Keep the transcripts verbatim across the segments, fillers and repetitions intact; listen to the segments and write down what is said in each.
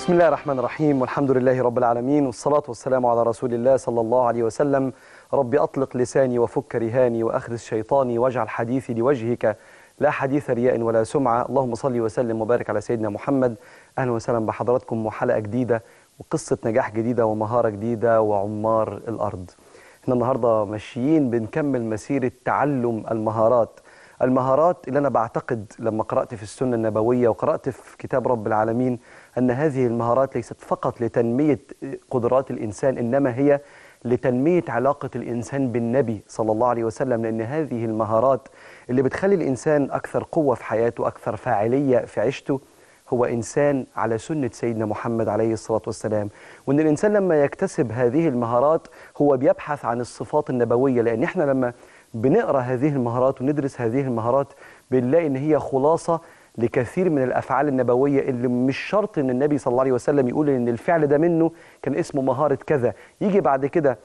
بسم الله الرحمن الرحيم، والحمد لله رب العالمين، والصلاة والسلام على رسول الله صلى الله عليه وسلم. رب أطلق لساني وفك رهاني وأخرس شيطاني واجعل حديثي لوجهك لا حديث رياء ولا سمعة. اللهم صل وسلم وبارك على سيدنا محمد. أهلا وسهلا بحضراتكم وحلقة جديدة وقصة نجاح جديدة ومهارة جديدة وعمار الأرض. احنا النهاردة ماشيين بنكمل مسيرة تعلم المهارات المهارات اللي أنا بعتقد لما قرأت في السنة النبوية وقرأت في كتاب رب العالمين أن هذه المهارات ليست فقط لتنمية قدرات الإنسان، إنما هي لتنمية علاقة الإنسان بالنبي صلى الله عليه وسلم، لأن هذه المهارات اللي بتخلي الإنسان أكثر قوة في حياته، أكثر فاعلية في عيشته، هو إنسان على سنة سيدنا محمد عليه الصلاة والسلام. وأن الإنسان لما يكتسب هذه المهارات هو بيبحث عن الصفات النبوية، لأن إحنا لما بنقرأ هذه المهارات وندرس هذه المهارات بنلاقي إن هي خلاصة لكثير من الأفعال النبوية اللي مش شرط إن النبي صلى الله عليه وسلم يقول إن الفعل ده منه كان اسمه مهارة كذا. يجي بعد كده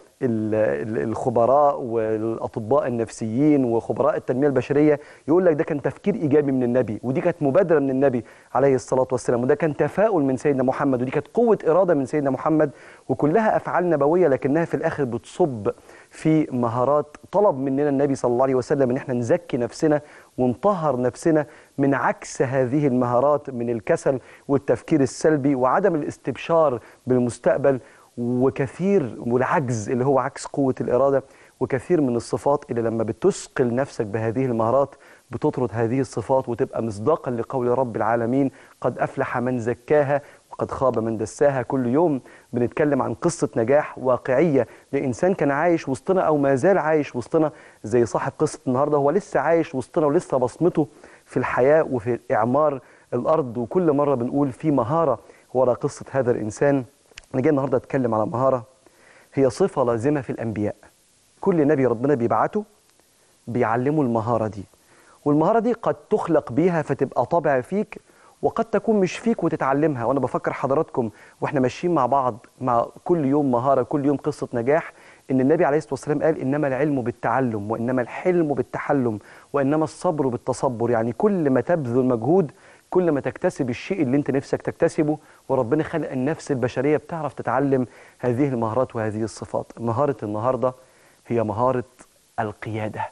الخبراء والأطباء النفسيين وخبراء التنمية البشرية يقول لك ده كان تفكير إيجابي من النبي، ودي كانت مبادرة من النبي عليه الصلاة والسلام، وده كان تفاؤل من سيدنا محمد، ودي كانت قوة إرادة من سيدنا محمد، وكلها أفعال نبوية لكنها في الآخر بتصب في مهارات طلب مننا النبي صلى الله عليه وسلم إن احنا نزكي نفسنا ونطهر نفسنا من عكس هذه المهارات، من الكسل والتفكير السلبي وعدم الاستبشار بالمستقبل وكثير والعجز اللي هو عكس قوة الإرادة، وكثير من الصفات اللي لما بتثقل نفسك بهذه المهارات بتطرد هذه الصفات وتبقى مصداقا لقول رب العالمين قد أفلح من زكاها وقد خاب من دساها. كل يوم بنتكلم عن قصة نجاح واقعية لإنسان كان عايش وسطنا أو ما زال عايش وسطنا، زي صاحب قصة النهاردة هو لسه عايش وسطنا ولسه بصمته في الحياة وفي إعمار الأرض، وكل مرة بنقول في مهارة وراء قصة هذا الإنسان. أنا جاي النهاردة أتكلم على مهارة هي صفة لازمة في الأنبياء. كل نبي ربنا بيبعته بيعلمه المهارة دي، والمهارة دي قد تخلق بيها فتبقى طبع فيك، وقد تكون مش فيك وتتعلمها. وأنا بفكر حضراتكم وإحنا ماشيين مع بعض مع كل يوم مهارة، كل يوم قصة نجاح، إن النبي عليه الصلاة والسلام قال إنما العلم بالتعلم، وإنما الحلم بالتحلم، وإنما الصبر بالتصبر. يعني كل ما تبذل مجهود كل ما تكتسب الشيء اللي انت نفسك تكتسبه، وربنا خلق النفس البشرية بتعرف تتعلم هذه المهارات وهذه الصفات. مهارة النهاردة هي مهارة القيادة.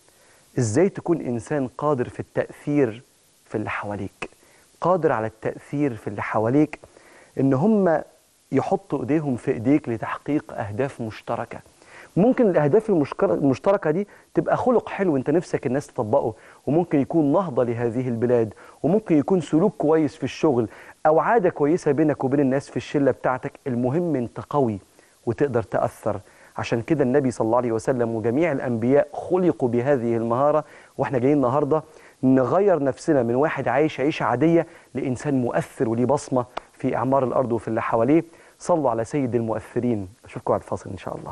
ازاي تكون انسان قادر في التأثير في اللي حواليك، قادر على التأثير في اللي حواليك، ان هم يحطوا ايديهم في ايديك لتحقيق اهداف مشتركة. ممكن الأهداف المشتركة دي تبقى خلق حلو انت نفسك الناس تطبقه، وممكن يكون نهضة لهذه البلاد، وممكن يكون سلوك كويس في الشغل أو عادة كويسة بينك وبين الناس في الشلة بتاعتك. المهم انت قوي وتقدر تأثر. عشان كده النبي صلى الله عليه وسلم وجميع الأنبياء خلقوا بهذه المهارة، واحنا جايين النهاردة نغير نفسنا من واحد عايش عيشة عادية لإنسان مؤثر وليه بصمة في إعمار الأرض وفي اللي حواليه. صلوا على سيد المؤثرين. أشوفكم على الفاصل إن شاء الله.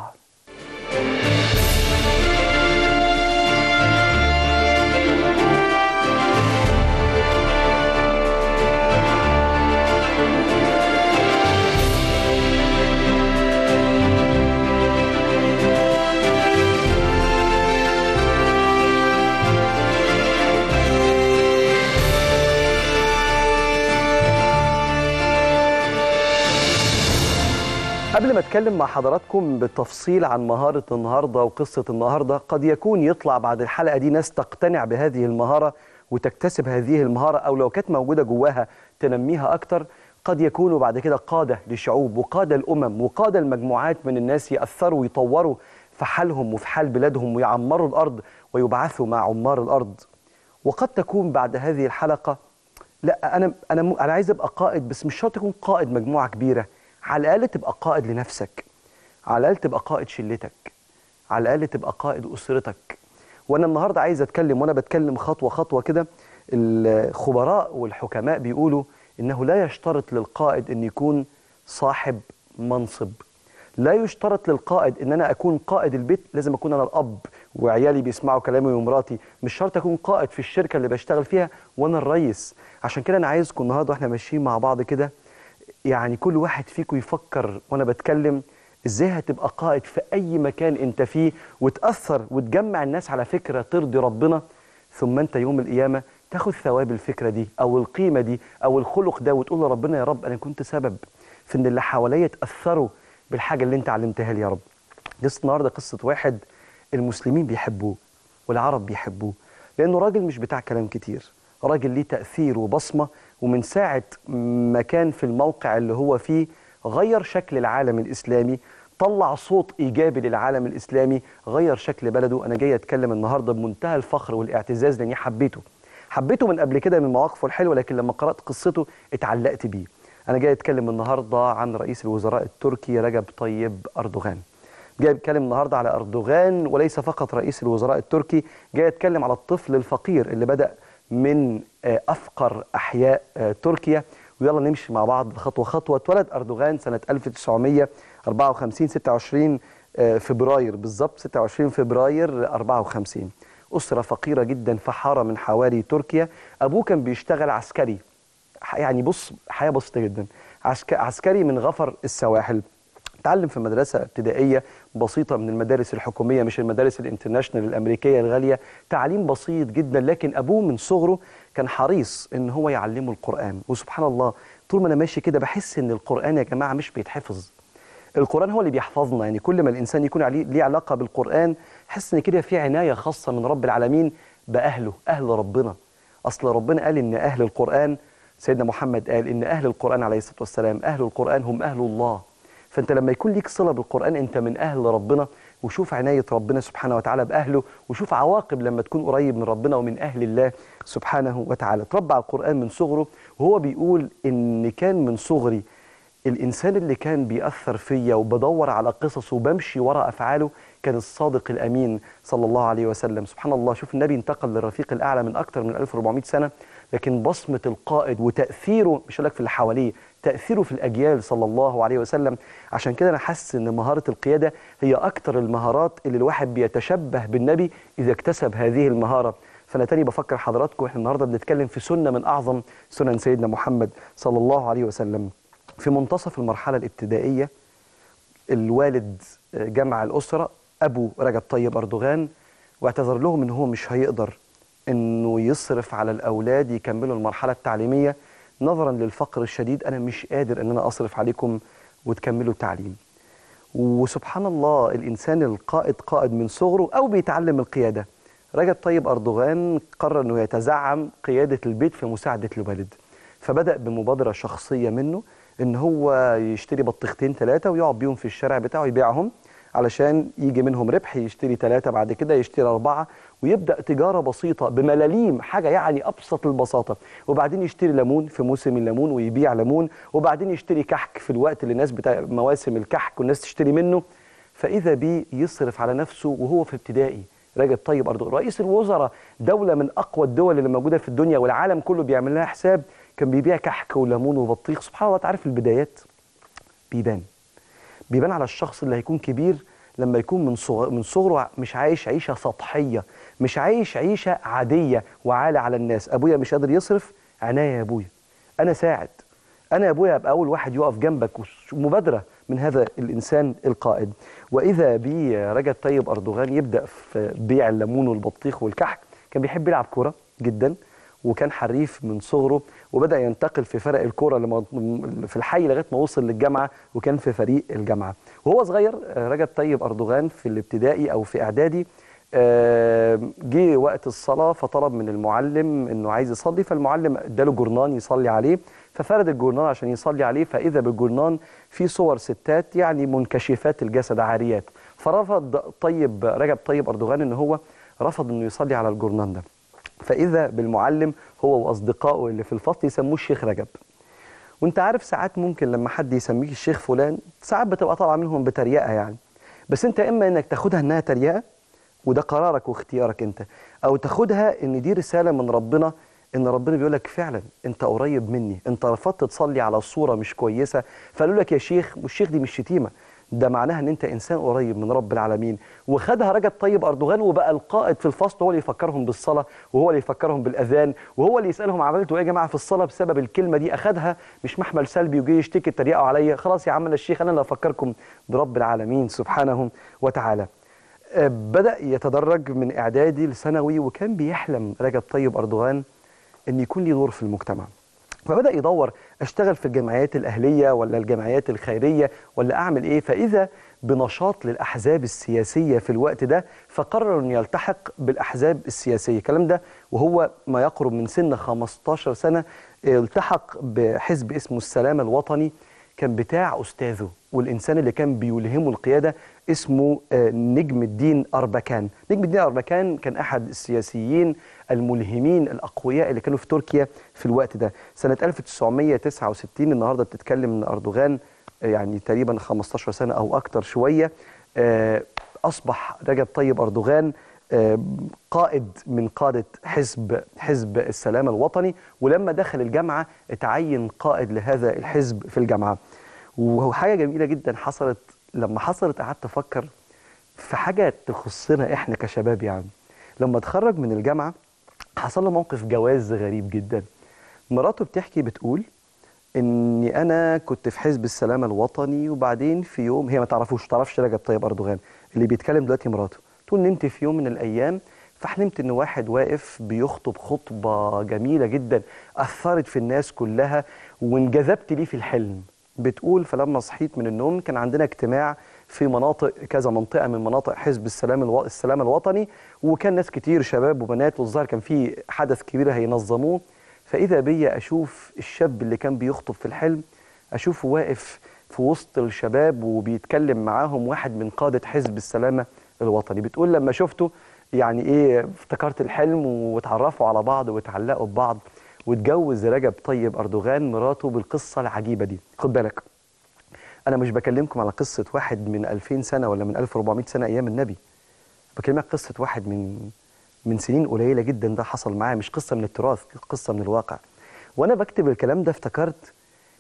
قبل ما اتكلم مع حضراتكم بالتفصيل عن مهارة النهاردة وقصة النهاردة، قد يكون يطلع بعد الحلقة دي ناس تقتنع بهذه المهارة وتكتسب هذه المهارة، أو لو كانت موجودة جواها تنميها أكتر. قد يكونوا بعد كده قادة لشعوب وقادة الأمم وقادة المجموعات من الناس يأثروا ويطوروا في حالهم وفي حال بلادهم ويعمروا الأرض ويبعثوا مع عمار الأرض. وقد تكون بعد هذه الحلقة لا أنا أنا أنا عايز أبقى قائد، بس مش شرط تكون قائد مجموعة كبيرة، على الأقل تبقى قائد لنفسك، على الأقل تبقى قائد شلتك، على الأقل تبقى قائد أسرتك. وأنا النهاردة عايز أتكلم، وأنا بتكلم خطوة خطوة كده. الخبراء والحكماء بيقولوا إنه لا يشترط للقائد أن يكون صاحب منصب، لا يشترط للقائد أن أنا أكون قائد البيت لازم أكون أنا الأب وعيالي بيسمعوا كلامي ومراتي، مش شرط أكون قائد في الشركة اللي بشتغل فيها وأنا الرئيس. عشان كده أنا عايزكم النهاردة وإحنا ماشيين مع بعض كده، يعني كل واحد فيكم يفكر وأنا بتكلم إزاي هتبقى قائد في أي مكان أنت فيه، وتأثر وتجمع الناس على فكرة ترضي ربنا، ثم أنت يوم القيامة تاخد ثواب الفكرة دي أو القيمة دي أو الخلق ده وتقول لربنا يا رب أنا كنت سبب في إن اللي حواليا يتأثروا بالحاجة اللي أنت علمتها لي يا رب. قصة النهاردة قصة واحد المسلمين بيحبوه والعرب بيحبوه، لأنه راجل مش بتاع كلام كتير، راجل ليه تأثير وبصمة، ومن ساعة ما كان في الموقع اللي هو فيه غير شكل العالم الإسلامي، طلع صوت إيجابي للعالم الإسلامي، غير شكل بلده. أنا جاي أتكلم النهاردة بمنتهى الفخر والاعتزاز لأني حبيته حبيته من قبل كده من مواقفه الحلوة، لكن لما قرأت قصته اتعلقت بيه. أنا جاي أتكلم النهاردة عن رئيس الوزراء التركي رجب طيب أردوغان. جاي أتكلم النهاردة على أردوغان وليس فقط رئيس الوزراء التركي، جاي أتكلم على الطفل الفقير اللي بدأ من أفقر أحياء تركيا. ويلا نمشي مع بعض خطوة خطوة. اتولد أردوغان سنة ألف وتسعمية وأربعة وخمسين، ستة وعشرين فبراير بالظبط، ستة وعشرين فبراير أربعة وخمسين. أسرة فقيرة جدا في حارة من حواري تركيا. أبوه كان بيشتغل عسكري، يعني بص حياة بسيطة جدا، عسكري من غفر السواحل. تعلم في مدرسة ابتدائية بسيطة من المدارس الحكومية، مش المدارس الانترناشنال الأمريكية الغالية، تعليم بسيط جدا. لكن أبوه من صغره كان حريص إن هو يعلمه القرآن. وسبحان الله طول ما أنا ماشي كده بحس إن القرآن يا جماعة مش بيتحفظ، القرآن هو اللي بيحفظنا. يعني كل ما الإنسان يكون عليه ليه علاقة بالقرآن حس إن كده في عناية خاصة من رب العالمين بأهله، أهل ربنا. أصل ربنا قال إن أهل القرآن، سيدنا محمد قال إن أهل القرآن عليه الصلاة والسلام أهل القرآن هم أهل الله. فأنت لما يكون ليك صلة بالقرآن أنت من أهل ربنا. وشوف عناية ربنا سبحانه وتعالى بأهله، وشوف عواقب لما تكون قريب من ربنا ومن أهل الله سبحانه وتعالى. تربى على القرآن من صغره، وهو بيقول إن كان من صغري الإنسان اللي كان بيأثر فيا وبدور على قصصه وبمشي وراء أفعاله كان الصادق الأمين صلى الله عليه وسلم. سبحان الله، شوف النبي انتقل للرفيق الأعلى من أكثر من ألف وأربعمائة سنة، لكن بصمة القائد وتأثيره مش هقول لك في اللي حواليه، تأثيره في الأجيال صلى الله عليه وسلم. عشان كده أنا حاسس إن مهارة القيادة هي أكتر المهارات اللي الواحد بيتشبه بالنبي إذا اكتسب هذه المهارة. فأنا تاني بفكر حضراتكم إحنا النهاردة بنتكلم في سنة من أعظم سنن سيدنا محمد صلى الله عليه وسلم. في منتصف المرحلة الابتدائية الوالد جمع الأسرة، أبو رجب طيب أردوغان، واعتذر لهم إن هو مش هيقدر إنه يصرف على الأولاد يكملوا المرحلة التعليمية نظرا للفقر الشديد. أنا مش قادر إن أنا أصرف عليكم وتكملوا التعليم. وسبحان الله الإنسان القائد قائد من صغره أو بيتعلم القيادة. رجب طيب أردوغان قرر إنه يتزعم قيادة البيت في مساعدة الوالد، فبدأ بمبادرة شخصية منه إن هو يشتري بطيختين ثلاثة ويقعد بيهم في الشارع بتاعه يبيعهم علشان يجي منهم ربح، يشتري ثلاثة بعد كده يشتري أربعة، ويبدأ تجارة بسيطة بملاليم، حاجة يعني أبسط البساطة. وبعدين يشتري ليمون في موسم الليمون ويبيع ليمون، وبعدين يشتري كحك في الوقت اللي الناس بتاع مواسم الكحك والناس تشتري منه. فإذا بيه يصرف على نفسه وهو في ابتدائي. رجب طيب أردوغان رئيس الوزراء، دولة من أقوى الدول اللي موجودة في الدنيا والعالم كله بيعمل لها حساب، كان بيبيع كحك وليمون وبطيخ. سبحان الله، تعرف البدايات بيبان بيبان على الشخص اللي هيكون كبير لما يكون من صغر من صغره مش عايش عيشة سطحية، مش عايش عيشة عادية وعالة على الناس. أبويا مش قادر يصرف، عناية يا أبويا، أنا ساعد، أنا يا أبويا أبقى أول واحد يقف جنبك. مبادرة من هذا الإنسان القائد. وإذا بي رجب طيب أردوغان يبدأ في بيع الليمون والبطيخ والكحك. كان بيحب يلعب كورة جدا وكان حريف من صغره، وبدأ ينتقل في فرق الكورة في الحي لغاية ما وصل للجامعة وكان في فريق الجامعة. وهو صغير رجب طيب أردوغان في الابتدائي أو في إعدادي جه وقت الصلاة فطلب من المعلم إنه عايز يصلي، فالمعلم اداله جورنان يصلي عليه، ففرد الجورنان عشان يصلي عليه، فإذا بالجورنان في صور ستات يعني منكشفات الجسد عاريات. فرفض طيب رجب طيب أردوغان إن هو رفض إنه يصلي على الجورنان ده. فإذا بالمعلم هو وأصدقائه اللي في الفصل يسموه الشيخ رجب. وانت عارف ساعات ممكن لما حد يسميك الشيخ فلان ساعات بتبقى طالعه منهم بتريقه يعني، بس انت اما انك تاخدها انها تريقه وده قرارك واختيارك انت، او تاخدها ان دي رساله من ربنا، ان ربنا بيقول لك فعلا انت قريب مني، انت رفضت تصلي على صوره مش كويسه فقالوا لك يا شيخ، والشيخ دي مش شتيمه، ده معناها ان انت انسان قريب من رب العالمين. وخدها رجب طيب أردوغان وبقى القائد في الفصل، هو اللي يفكرهم بالصلاه وهو اللي يفكرهم بالاذان وهو اللي يسالهم عملتوا ايه يا جماعه في الصلاه بسبب الكلمه دي. اخدها مش محمل سلبي وجي يشتكي اتريقوا عليا، خلاص يا عم انا الشيخ انا اللي افكركم برب العالمين سبحانه وتعالى. بدأ يتدرج من إعدادي لثانوي، وكان بيحلم رجب طيب أردوغان ان يكون لي دور في المجتمع. فبدأ يدور اشتغل في الجمعيات الأهلية ولا الجمعيات الخيرية ولا أعمل إيه، فإذا بنشاط للأحزاب السياسية في الوقت ده، فقرر أن يلتحق بالأحزاب السياسية. الكلام ده وهو ما يقرب من سن خمستاشر سنة. التحق بحزب اسمه السلام الوطني، كان بتاع أستاذه والإنسان اللي كان بيلهمه القيادة اسمه نجم الدين أربكان. نجم الدين أربكان كان أحد السياسيين الملهمين الأقوياء اللي كانوا في تركيا في الوقت ده. سنة ألف وتسعمائة وتسعة وستين، النهاردة بتتكلم إن أردوغان يعني تقريبا خمستاشر سنة أو أكتر شوية، أصبح رجب طيب أردوغان قائد من قادة حزب حزب السلام الوطني. ولما دخل الجامعة اتعين قائد لهذا الحزب في الجامعة. وحاجة جميلة جدا حصلت لما حصلت، قعدت أفكر في حاجة تخصنا إحنا كشباب. يعني لما اتخرج من الجامعة حصل له موقف جواز غريب جدا. مراته بتحكي بتقول إني أنا كنت في حزب السلام الوطني، وبعدين في يوم هي ما تعرفوش تعرفش رجب طيب أردوغان، اللي بيتكلم دلوقتي مراته، تقول نمت في يوم من الأيام فحلمت إن واحد واقف بيخطب خطبة جميلة جدا أثرت في الناس كلها وانجذبت ليه في الحلم. بتقول فلما صحيت من النوم كان عندنا اجتماع في مناطق كذا منطقة من مناطق حزب السلام الو... السلام الوطني، وكان ناس كتير شباب وبنات، والظاهر كان في حدث كبير هينظموه. فإذا بي أشوف الشاب اللي كان بيخطب في الحلم، أشوفه واقف في وسط الشباب وبيتكلم معاهم واحد من قادة حزب السلامة الوطني. بتقول لما شفته يعني إيه افتكرت الحلم وتعرفوا على بعض وتعلقوا ببعض، واتجوز رجب طيب أردوغان مراته بالقصة العجيبة دي. خد بالك، أنا مش بكلمكم على قصة واحد من ألفين سنة ولا من ألف وأربعمائة سنة أيام النبي، بكلمك قصة واحد من من سنين قليلة جدا ده حصل معاه، مش قصة من التراث، قصة من الواقع. وأنا بكتب الكلام ده افتكرت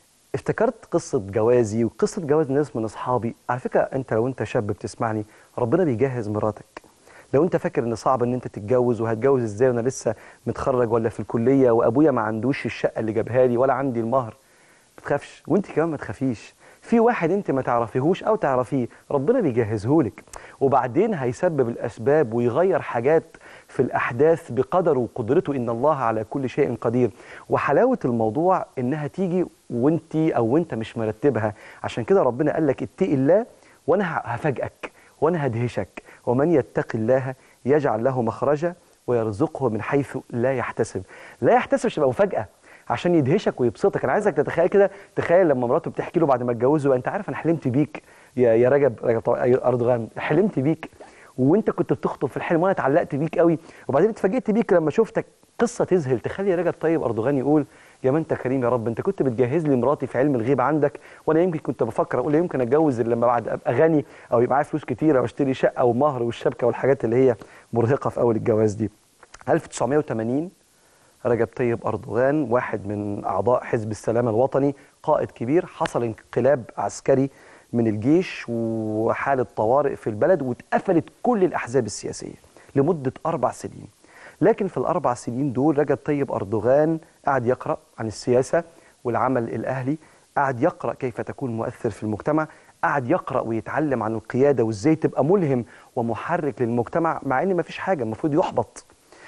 افتكرت قصة جوازي وقصة جواز ناس من أصحابي. على فكرة أنت لو أنت شاب بتسمعني، ربنا بيجهز مراتك. لو أنت فاكر إن صعب إن أنت تتجوز وهتجوز إزاي وأنا لسه متخرج ولا في الكلية وأبويا ما عندوش الشقة اللي جابها لي ولا عندي المهر، ما تخافش، وأنت كمان ما تخافيش. في واحد أنت ما تعرفيهوش أو تعرفيه ربنا بيجهزهولك، وبعدين هيسبب الأسباب ويغير حاجات في الأحداث بقدره وقدرته، إن الله على كل شيء قدير. وحلاوة الموضوع إنها تيجي وانت أو وانت مش مرتبها. عشان كده ربنا قال لك اتقي الله وأنا هفاجئك وأنا هدهشك، ومن يتق الله يجعل له مخرجا ويرزقه من حيث لا يحتسب. لا يحتسب مش تبقى مفاجأة عشان يدهشك ويبسطك. أنا عايزك تتخيل كده، تخيل لما مراته بتحكي له بعد ما اتجوزوا، أنت عارف أنا حلمت بيك يا يا رجب رجب أردوغان، حلمت بيك وانت كنت بتخطب في الحلم وانا اتعلقت بيك قوي، وبعدين اتفاجئت بيك لما شفتك. قصه تذهل. تخلي رجب طيب أردوغان يقول يا من انت كريم يا رب، انت كنت بتجهز لي مراتي في علم الغيب عندك، وانا يمكن كنت بفكر اقول يمكن اتجوز لما بعد ابقى غني او يبقى معايا فلوس كتيره واشتري شقه ومهر والشبكه والحاجات اللي هي مرهقه في اول الجواز دي. ألف وتسعمائة وثمانين رجب طيب أردوغان واحد من اعضاء حزب السلام الوطني، قائد كبير، حصل انقلاب عسكري من الجيش وحالة طوارئ في البلد، واتقفلت كل الأحزاب السياسية لمدة أربع سنين. لكن في الأربع سنين دول رجب طيب أردوغان قعد يقرأ عن السياسة والعمل الأهلي، قعد يقرأ كيف تكون مؤثر في المجتمع، قعد يقرأ ويتعلم عن القيادة وإزاي تبقى ملهم ومحرك للمجتمع، مع إن ما فيش حاجة المفروض يحبط.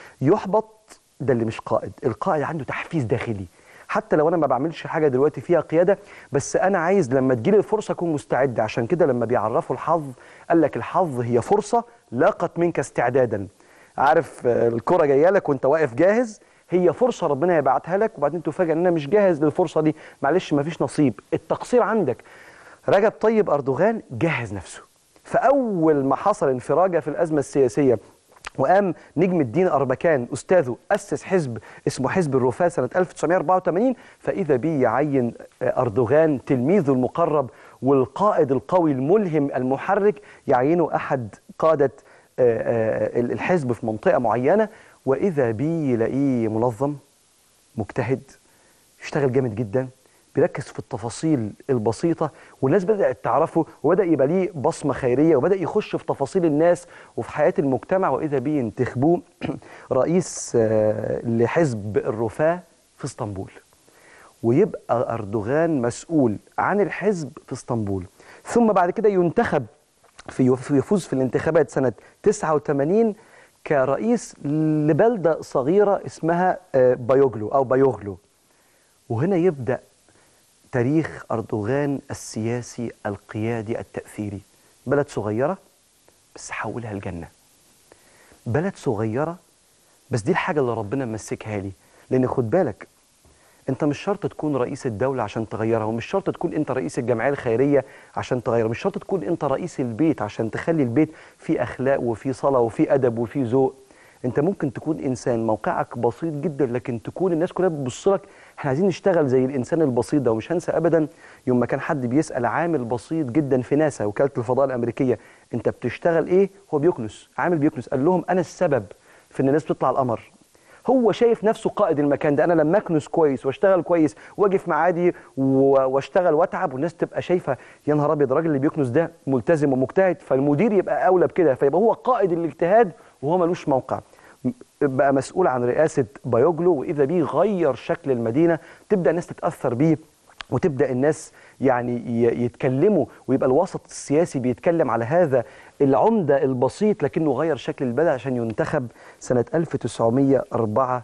يحبط ده اللي مش قائد. القائد عنده تحفيز داخلي، حتى لو انا ما بعملش حاجه دلوقتي فيها قياده، بس انا عايز لما تجيلي الفرصه اكون مستعد. عشان كده لما بيعرفوا الحظ قال لك الحظ هي فرصه لاقت منك استعدادا. عارف الكره جايه لك وانت واقف جاهز، هي فرصه ربنا يبعتها لك، وبعدين تفاجئ ان انا مش جاهز للفرصه دي، معلش ما فيش نصيب، التقصير عندك. رجب طيب أردوغان جهز نفسه. فاول ما حصل انفراجه في الازمه السياسيه وقام نجم الدين أربكان أستاذه أسس حزب اسمه حزب الرفاه سنة ألف وتسعمائة وأربعة وثمانين، فإذا به يعين أردوغان تلميذه المقرب والقائد القوي الملهم المحرك، يعينه أحد قادة الحزب في منطقة معينة، وإذا به يلاقيه منظم مجتهد يشتغل جامد جدا، بيركز في التفاصيل البسيطة، والناس بدأت تعرفه وبدأ يبقى ليه بصمة خيرية وبدأ يخش في تفاصيل الناس وفي حياة المجتمع، وإذا بيه ينتخبوه رئيس لحزب الرفاه في اسطنبول، ويبقى أردوغان مسؤول عن الحزب في اسطنبول. ثم بعد كده ينتخب في يفوز في الانتخابات سنة تسعة وثمانين كرئيس لبلدة صغيرة اسمها بايوغلو أو بايوغلو. وهنا يبدأ تاريخ أردوغان السياسي القيادي التأثيري. بلد صغيرة بس حولها الجنة. بلد صغيرة بس دي الحاجة اللي ربنا مسكها لي. لأن خد بالك، أنت مش شرط تكون رئيس الدولة عشان تغيرها، ومش شرط تكون أنت رئيس الجمعية الخيرية عشان تغيرها، مش شرط تكون أنت رئيس البيت عشان تخلي البيت فيه أخلاق وفيه صلاة وفيه أدب وفيه ذوق. أنت ممكن تكون إنسان موقعك بسيط جدا، لكن تكون الناس كلها بتبص لك احنا عايزين نشتغل زي الإنسان البسيط ده. ومش هنسى أبدا يوم ما كان حد بيسأل عامل بسيط جدا في ناسا وكالة الفضاء الأمريكية أنت بتشتغل إيه؟ هو بيكنس، عامل بيكنس. قال لهم أنا السبب في إن الناس بتطلع القمر. هو شايف نفسه قائد المكان ده. انا لما اكنس كويس واشتغل كويس واجي في ميعادي واشتغل واتعب والناس تبقى شايفه يا نهار ابيض الراجل اللي بيكنس ده ملتزم ومجتهد، فالمدير يبقى اولى بكده، فيبقى هو قائد الاجتهاد وهو ملوش موقع. بقى مسؤول عن رئاسه بايوغلو، واذا بيه غير شكل المدينه. تبدا الناس تتاثر بيه، وتبدا الناس يعني يتكلموا، ويبقى الوسط السياسي بيتكلم على هذا العمده البسيط لكنه غير شكل البلد عشان ينتخب سنه ألف وتسعمائة وأربعة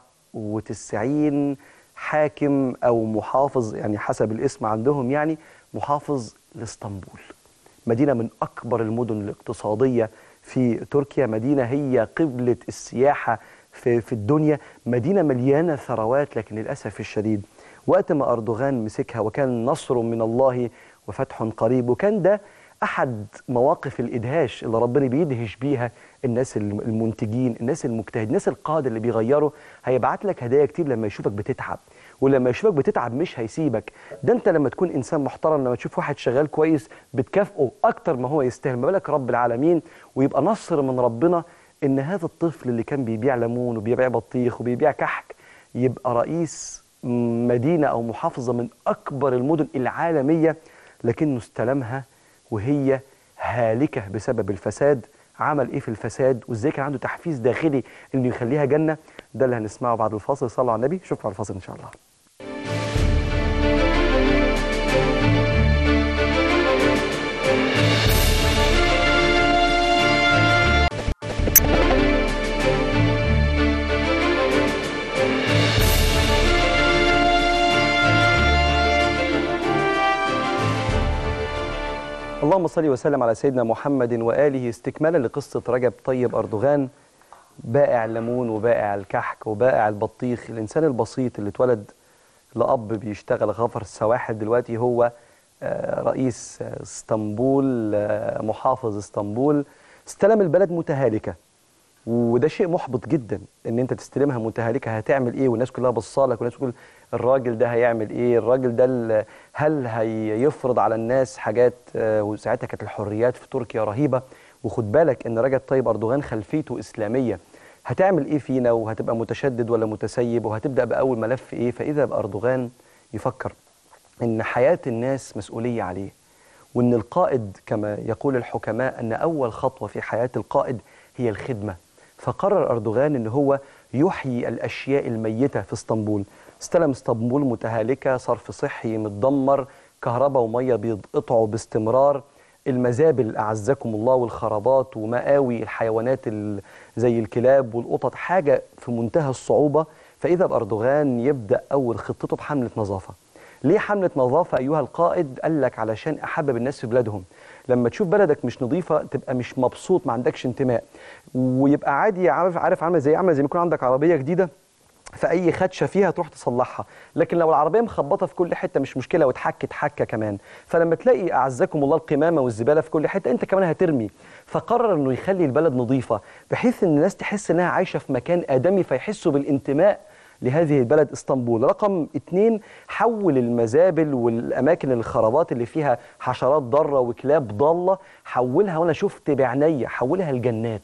وتسعين حاكم او محافظ، يعني حسب الاسم عندهم، يعني محافظ لاسطنبول. مدينه من اكبر المدن الاقتصاديه في تركيا، مدينه هي قبله السياحه في في الدنيا، مدينه مليانه ثروات. لكن للاسف الشديد وقت ما أردوغان مسكها وكان نصر من الله وفتح قريب، وكان ده أحد مواقف الإدهاش اللي ربنا بيدهش بيها الناس المنتجين، الناس المجتهدين، الناس القادة اللي بيغيروا. هيبعت لك هدايا كتير لما يشوفك بتتعب، ولما يشوفك بتتعب مش هيسيبك. ده أنت لما تكون إنسان محترم، لما تشوف واحد شغال كويس بتكافئه أكتر ما هو يستاهل. ما بالك رب العالمين ويبقى نصر من ربنا إن هذا الطفل اللي كان بيبيع ليمون وبيبيع بطيخ وبيبيع كحك يبقى رئيس مدينة أو محافظة من أكبر المدن العالمية، لكنه استلمها وهي هالكة بسبب الفساد. عمل إيه في الفساد وإزاي كان عنده تحفيز داخلي إنه يخليها جنة؟ ده اللي هنسمعه بعد الفاصل. صلوا على النبي، شوفوا على الفاصل إن شاء الله. اللهم صل وسلم على سيدنا محمد وآله. استكمالا لقصة رجب طيب أردوغان، بائع الليمون وبائع الكحك وبائع البطيخ، الإنسان البسيط اللي اتولد لأب بيشتغل غفر السواحل، دلوقتي هو رئيس اسطنبول، محافظ اسطنبول. استلم البلد متهالكة، وده شيء محبط جدا ان انت تستلمها متهالكه. هتعمل ايه والناس كلها بصالك، والناس تقول الراجل ده هيعمل ايه؟ الراجل ده هل هيفرض على الناس حاجات؟ وساعتها كانت الحريات في تركيا رهيبه. وخد بالك ان رجب طيب اردوغان خلفيته اسلاميه. هتعمل ايه فينا؟ وهتبقى متشدد ولا متسيب؟ وهتبدا باول ملف ايه؟ فاذا باردوغان يفكر ان حياه الناس مسؤوليه عليه، وان القائد كما يقول الحكماء ان اول خطوه في حياه القائد هي الخدمه. فقرر أردوغان أن هو يحيي الأشياء الميتة في اسطنبول. استلم اسطنبول متهالكة، صرف صحي متدمر، كهرباء ومية بيتقطعوا باستمرار، المزابل أعزكم الله والخرابات ومآوي الحيوانات زي الكلاب والقطط، حاجة في منتهى الصعوبة. فإذا بأردوغان يبدأ أول خطته بحملة نظافة. ليه حملة نظافة أيها القائد؟ قال لك علشان أحبب الناس في بلادهم. لما تشوف بلدك مش نظيفة تبقى مش مبسوط، ما عندكش انتماء، ويبقى عادي عارف عارف عامل زي عامل زي ما يكون عندك عربية جديدة فأي خدشة فيها تروح تصلحها. لكن لو العربية مخبطة في كل حتة مش مشكلة، وتحكت حكة كمان. فلما تلاقي أعزكم الله القمامة والزبالة في كل حتة أنت كمان هترمي. فقرر أنه يخلي البلد نظيفة بحيث أن الناس تحس أنها عايشة في مكان آدمي، فيحسوا بالانتماء لهذه البلد اسطنبول. رقم اتنين، حول المزابل والأماكن الخرابات اللي فيها حشرات ضارة وكلاب ضالة، حولها، وأنا شفت بعيني، حولها الجنات.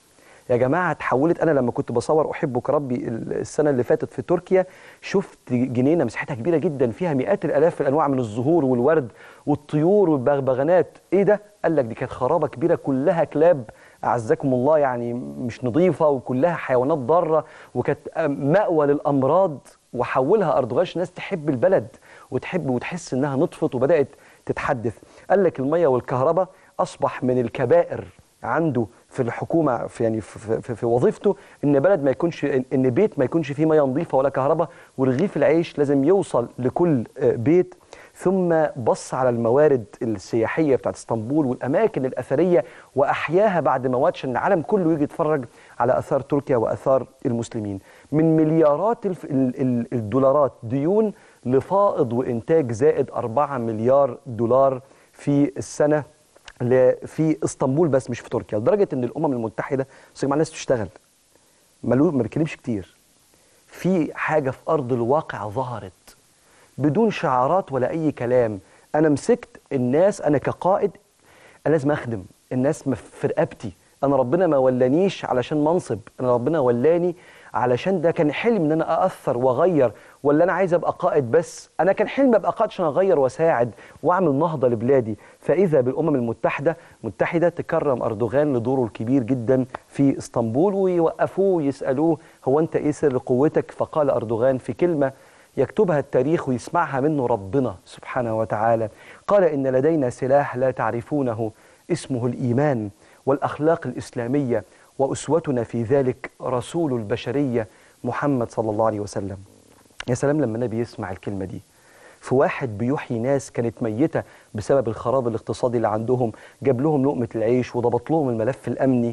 يا جماعة اتحولت. أنا لما كنت بصور أحبك ربي السنة اللي فاتت في تركيا، شفت جنينة مساحتها كبيرة جدا فيها مئات الآلاف الأنواع من الزهور والورد والطيور والبغبغانات. إيه ده؟ قال لك دي كانت خرابة كبيرة كلها كلاب أعزكم الله، يعني مش نظيفة، وكلها حيوانات ضارة، وكانت مأوى للأمراض. وحولها أردوغان الناس تحب البلد وتحب وتحس إنها نطفت وبدأت تتحدث. قال لك المية والكهرباء أصبح من الكبائر عنده في الحكومه في يعني في, في, في وظيفته ان بلد ما يكونش ان بيت ما يكونش فيه ميه نظيفه ولا كهرباء، ورغيف العيش لازم يوصل لكل بيت. ثم بص على الموارد السياحيه بتاعت اسطنبول والاماكن الاثريه واحياها بعد ما مات، عشان العالم كله يجي يتفرج على اثار تركيا واثار المسلمين. من مليارات الف... ال... ال... الدولارات ديون لفائض وانتاج زائد أربعة مليار دولار في السنه في اسطنبول بس مش في تركيا، لدرجه ان الامم المتحده بس يا جماعه الناس تشتغل ما بيتكلمش كتير. في حاجه في ارض الواقع ظهرت بدون شعارات ولا اي كلام. انا مسكت الناس، انا كقائد انا لازم اخدم الناس في رقبتي. انا ربنا ما ولانيش علشان منصب، انا ربنا ولاني علشان ده كان حلم ان انا ااثر واغير، ولا انا عايز ابقى قائد بس؟ انا كان حلم ابقى قائد عشان اغير واساعد واعمل نهضه لبلادي. فاذا بالامم المتحده متحده تكرم اردوغان لدوره الكبير جدا في اسطنبول، ويوقفوه ويسالوه هو انت ايه سر قوتك؟ فقال اردوغان في كلمه يكتبها التاريخ ويسمعها منه ربنا سبحانه وتعالى، قال إن لدينا سلاح لا تعرفونه اسمه الإيمان والأخلاق الإسلامية، وأسوتنا في ذلك رسول البشرية محمد صلى الله عليه وسلم. يا سلام لما النبي يسمع الكلمة دي في واحد بيحيي ناس كانت ميتة بسبب الخراب الاقتصادي اللي عندهم، جاب لهم لقمة العيش وضبط لهم الملف الأمني.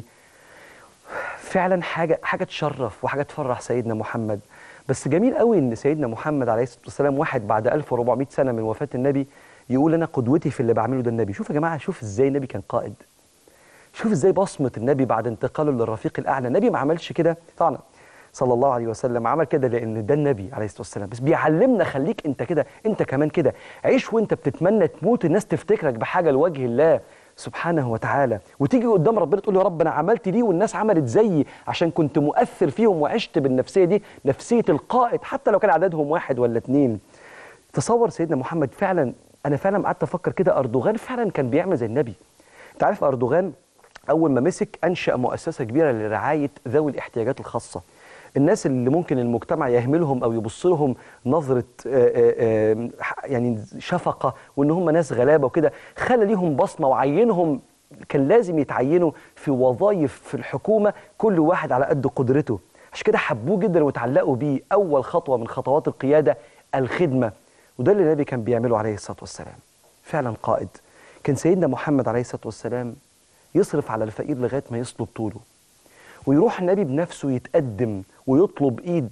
فعلا حاجة حاجة تشرف وحاجة تفرح سيدنا محمد. بس جميل قوي ان سيدنا محمد عليه الصلاه والسلام واحد بعد ألف وأربعمائة سنه من وفاه النبي يقول انا قدوتي في اللي بعمله ده النبي. شوف يا جماعه، شوف ازاي النبي كان قائد، شوف ازاي بصمه النبي بعد انتقاله للرفيق الاعلى. النبي ما عملش كده طبعا صلى الله عليه وسلم، عمل كده لان ده النبي عليه الصلاه والسلام، بس بيعلمنا خليك انت كده، انت كمان كده عيش وانت بتتمنى تموت الناس تفتكرك بحاجه لوجه الله سبحانه وتعالى، وتيجي قدام ربنا تقول له يا رب انا عملت دي والناس عملت زيي عشان كنت مؤثر فيهم وعشت بالنفسيه دي، نفسيه القائد حتى لو كان عددهم واحد ولا اتنين. تصور سيدنا محمد فعلا، انا فعلا قعدت افكر كده، اردوغان فعلا كان بيعمل زي النبي. انت عارف اردوغان اول ما مسك انشا مؤسسه كبيره لرعايه ذوي الاحتياجات الخاصه، الناس اللي ممكن المجتمع يهملهم او يبص لهم نظره آآ آآ يعني شفقه وان هم ناس غلابه وكده، خلى ليهم بصمه وعينهم، كان لازم يتعينوا في وظائف في الحكومه كل واحد على قد قدرته، عشان كده حبوه جدا وتعلقوا بيه. اول خطوه من خطوات القياده الخدمه، وده اللي النبي كان بيعمله عليه الصلاه والسلام. فعلا قائد. كان سيدنا محمد عليه الصلاه والسلام يصرف على الفقير لغايه ما يصلب طوله، ويروح النبي بنفسه يتقدم ويطلب ايد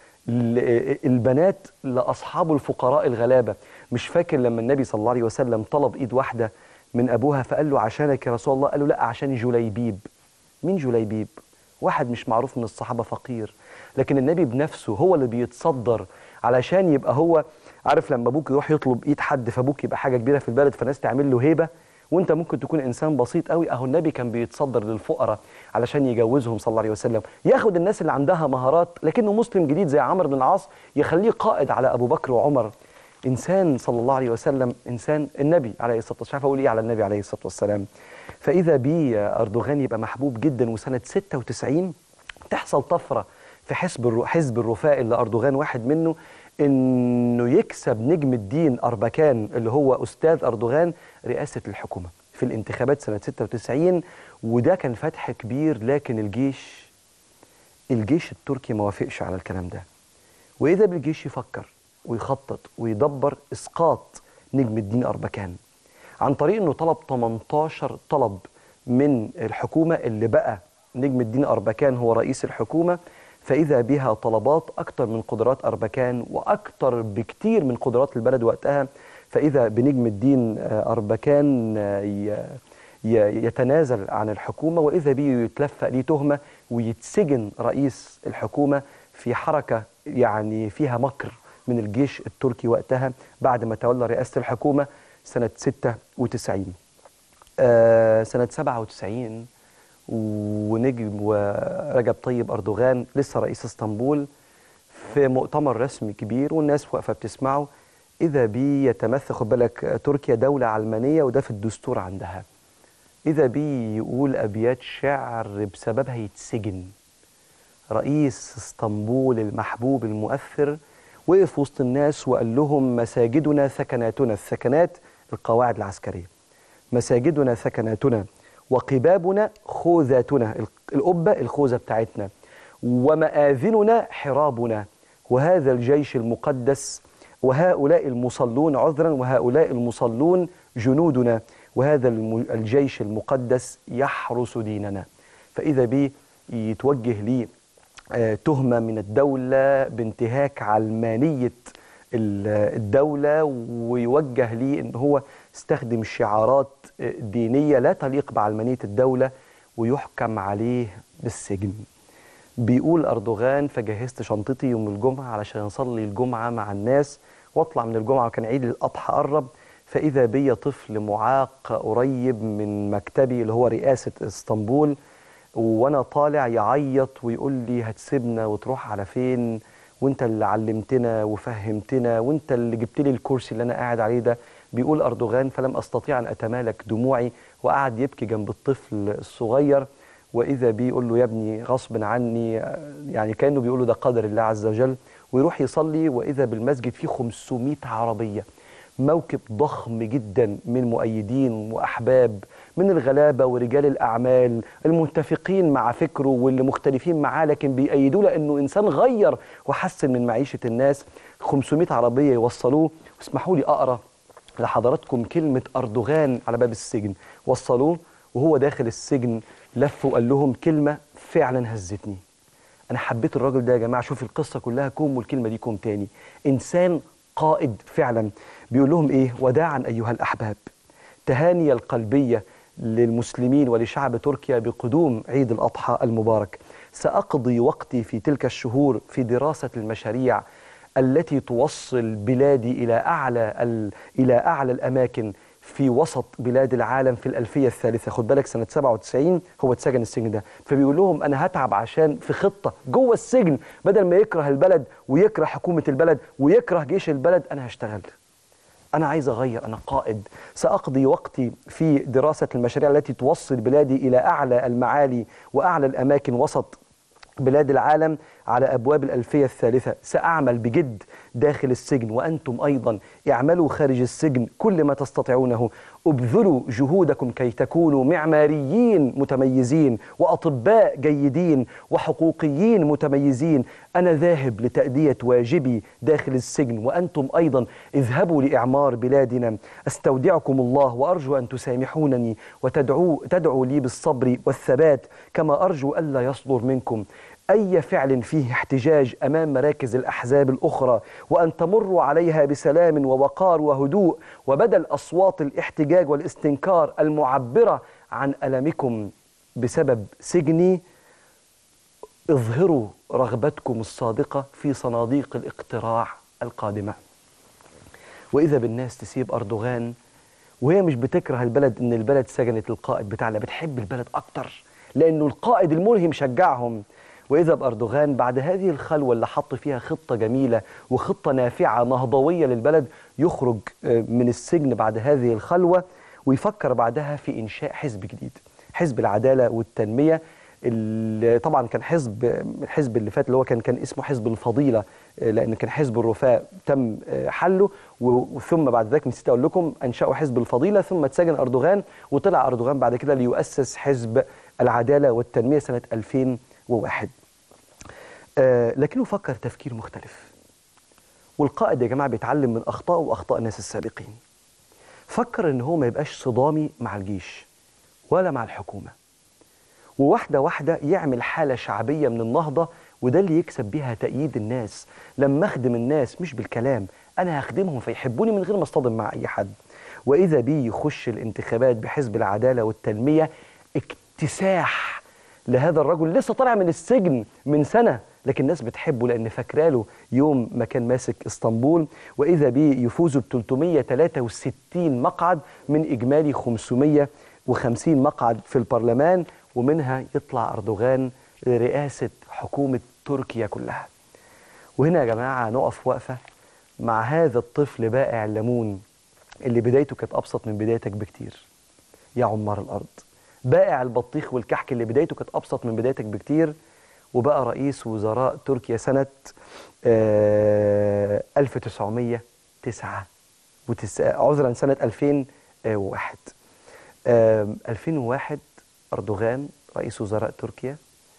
البنات لاصحاب الفقراء الغلابه. مش فاكر لما النبي صلى الله عليه وسلم طلب ايد واحده من ابوها فقال له عشانك يا رسول الله؟ قال له لا عشان جليبيب. مين جليبيب؟ واحد مش معروف من الصحابه، فقير، لكن النبي بنفسه هو اللي بيتصدر علشان يبقى هو عارف لما ابوك يروح يطلب ايد حد فابوك يبقى حاجه كبيره في البلد فالناس تعمل له هيبه، وانت ممكن تكون انسان بسيط قوي. اهو النبي كان بيتصدر للفقراء علشان يجوزهم صلى الله عليه وسلم، ياخد الناس اللي عندها مهارات لكنه مسلم جديد زي عمرو بن العاص يخليه قائد على ابو بكر وعمر. انسان صلى الله عليه وسلم، انسان النبي عليه الصلاه والسلام. مش عارف اقول ايه على النبي عليه الصلاه والسلام. فاذا بيه اردوغان يبقى محبوب جدا، وسنه ستة وتسعين تحصل طفره في حزب حزب الرفاء اللي اردوغان واحد منه، انه يكسب نجم الدين اربكان اللي هو استاذ اردوغان رئاسه الحكومه في الانتخابات سنه ستة وتسعين. وده كان فتح كبير، لكن الجيش الجيش التركي ما وافقش على الكلام ده. واذا بالجيش يفكر ويخطط ويدبر اسقاط نجم الدين اربكان عن طريق انه طلب تمنتاشر طلب من الحكومه اللي بقى نجم الدين اربكان هو رئيس الحكومه. فإذا بها طلبات أكتر من قدرات أربكان وأكتر بكتير من قدرات البلد وقتها. فإذا بنجم الدين أربكان يتنازل عن الحكومة، وإذا به يتلفق ليه تهمة ويتسجن رئيس الحكومة في حركة يعني فيها مكر من الجيش التركي وقتها بعد ما تولى رئاسة الحكومة سنة ستة وتسعين. آه سنة سبعة وتسعين ونجم ورجب طيب أردوغان لسه رئيس اسطنبول في مؤتمر رسمي كبير والناس واقفة بتسمعه، إذا بي يتمثل، خد بالك تركيا دولة علمانية وده في الدستور عندها، إذا بي يقول أبيات شعر بسببها يتسجن. رئيس اسطنبول المحبوب المؤثر وقف وسط الناس وقال لهم مساجدنا ثكناتنا، الثكنات القواعد العسكرية، مساجدنا ثكناتنا وقبابنا خوذاتنا، القبة الخوذة بتاعتنا، ومآذننا حرابنا، وهذا الجيش المقدس وهؤلاء المصلون عذرا وهؤلاء المصلون جنودنا، وهذا الجيش المقدس يحرس ديننا. فإذا بي يتوجه لي تهمة من الدولة بانتهاك علمانية الدولة، ويوجه لي ان هو استخدم شعارات دينية لا تليق بعلمانية الدولة، ويحكم عليه بالسجن. بيقول أردوغان: فجهزت شنطتي يوم الجمعة علشان أصلي الجمعة مع الناس واطلع من الجمعة، وكان عيد الأضحى قرب، فإذا بي طفل معاق قريب من مكتبي اللي هو رئاسة اسطنبول، وانا طالع يعيط ويقول لي: هتسيبنا وتروح على فين؟ وانت اللي علمتنا وفهمتنا، وانت اللي جبت لي الكرسي اللي انا قاعد عليه ده. بيقول أردوغان: فلم استطيع ان اتمالك دموعي، وقعد يبكي جنب الطفل الصغير، واذا بي يقول له: يا ابني غصب عني، يعني كانه بيقول له ده قدر الله عز وجل. ويروح يصلي، واذا بالمسجد فيه خمسمائة عربيه، موكب ضخم جدا من مؤيدين واحباب من الغلابه ورجال الاعمال المتفقين مع فكره واللي مختلفين معاه، لكن بيأيدوه لانه انسان غير وحسن من معيشه الناس. خمسمائة عربيه يوصلوه. واسمحوا لي اقرا لحضراتكم كلمه أردوغان على باب السجن. وصلوه وهو داخل السجن لف وقال لهم كلمه فعلا هزتني. انا حبيت الراجل ده يا جماعه. شوف القصه كلها كوم والكلمه دي كوم تاني. انسان قائد فعلا. بيقول لهم ايه: وداعا ايها الاحباب، تهاني القلبيه للمسلمين ولشعب تركيا بقدوم عيد الاضحى المبارك. ساقضي وقتي في تلك الشهور في دراسه المشاريع التي توصل بلادي الى اعلى ال... الى اعلى الاماكن في وسط بلاد العالم في الألفية الثالثة. خد بالك سنة سبعة وتسعين هو اتسجن السجن ده. فبيقول لهم أنا هتعب عشان في خطة جوه السجن، بدل ما يكره البلد ويكره حكومة البلد ويكره جيش البلد، أنا هشتغل، أنا عايز أغير، أنا قائد. سأقضي وقتي في دراسة المشاريع التي توصل بلادي إلى أعلى المعالي وأعلى الأماكن وسط بلاد العالم على أبواب الألفية الثالثة. سأعمل بجد داخل السجن، وأنتم أيضا اعملوا خارج السجن كل ما تستطيعونه. ابذلوا جهودكم كي تكونوا معماريين متميزين وأطباء جيدين وحقوقيين متميزين. أنا ذاهب لتأدية واجبي داخل السجن، وأنتم أيضا اذهبوا لإعمار بلادنا. أستودعكم الله، وأرجو أن تسامحونني وتدعوا تدعوا لي بالصبر والثبات، كما أرجو ألا يصدر منكم أي فعل فيه احتجاج أمام مراكز الأحزاب الأخرى، وأن تمروا عليها بسلام ووقار وهدوء، وبدل أصوات الاحتجاج والاستنكار المعبرة عن ألمكم بسبب سجني، اظهروا رغبتكم الصادقة في صناديق الاقتراع القادمة. وإذا بالناس تسيب أردوغان وهي مش بتكره البلد إن البلد سجنت القائد بتاعنا، بتحب البلد أكتر لأنه القائد الملهم شجعهم. وإذا بأردوغان بعد هذه الخلوة اللي حط فيها خطة جميلة وخطة نافعة نهضوية للبلد، يخرج من السجن بعد هذه الخلوة ويفكر بعدها في إنشاء حزب جديد، حزب العدالة والتنمية. اللي طبعا كان حزب الحزب اللي فات اللي هو كان كان اسمه حزب الفضيلة، لأن كان حزب الرفاه تم حله، وثم بعد ذلك نسيت أقول لكم أنشأوا حزب الفضيلة، ثم اتسجن أردوغان وطلع أردوغان بعد كده ليؤسس حزب العدالة والتنمية سنة ألفين وواحد. آه لكنه فكر تفكير مختلف. والقائد يا جماعة بيتعلم من أخطاء وأخطاء الناس السابقين. فكر إن هو ما يبقاش صدامي مع الجيش ولا مع الحكومة، وواحدة واحدة يعمل حالة شعبية من النهضة، وده اللي يكسب بيها تأييد الناس. لما أخدم الناس مش بالكلام، أنا هخدمهم فيحبوني من غير ما اصطدم مع أي حد. وإذا بي يخش الانتخابات بحزب العدالة والتنمية، اكتساح لهذا الرجل لسه طالع من السجن من سنة، لكن الناس بتحبه لأن فاكراله يوم ما كان ماسك اسطنبول. وإذا بي يفوز ب ثلاثمائة وثلاثة وستين مقعد من إجمالي خمسمائة وخمسين مقعد في البرلمان، ومنها يطلع أردوغان لرئاسة حكومة تركيا كلها. وهنا يا جماعة نقف وقفة مع هذا الطفل بائع الليمون اللي بدايته كانت أبسط من بدايتك بكتير يا عمار الأرض. بائع البطيخ والكحك اللي بدايته كانت أبسط من بدايتك بكتير، وبقى رئيس وزراء تركيا سنة ألف وتسعمائة وتسعة عذرا سنة ألفين وواحد. ألفين وواحد أردوغان رئيس وزراء تركيا،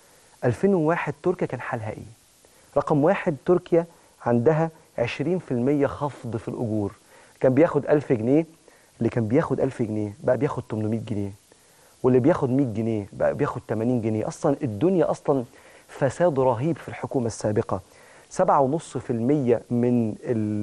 ألفين وواحد تركيا كان حالها إيه؟ رقم واحد، تركيا عندها عشرين في المية خفض في الأجور. كان بياخد ألف جنيه، اللي كان بياخد ألف جنيه بقى بياخد ثمانمائة جنيه، واللي بياخد مائة جنيه بقى بياخد ثمانين جنيه. أصلا الدنيا أصلا فساد رهيب في الحكومة السابقة. سبعة ونص في المية من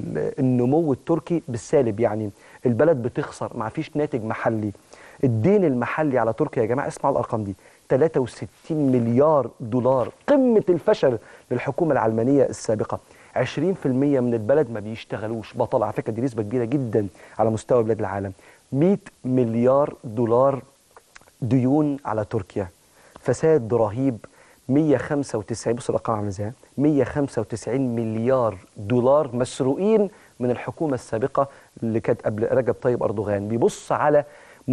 النمو التركي بالسالب، يعني البلد بتخسر، ما فيش ناتج محلي. الدين المحلي على تركيا يا جماعة، اسمعوا الأرقام دي، ثلاثة وستين مليار دولار، قمة الفشل للحكومة العلمانية السابقة. عشرين في المية من البلد ما بيشتغلوش، بطل، على فكرة دي نسبة كبيرة جدا على مستوى بلاد العالم. مائة مليار دولار ديون على تركيا، فساد رهيب. مائة وخمسة وتسعين، بص الارقام عامله ازاي، مائة وخمسة وتسعين مليار دولار مسروقين من الحكومه السابقه اللي كانت قبل رجب طيب اردوغان. بيبص على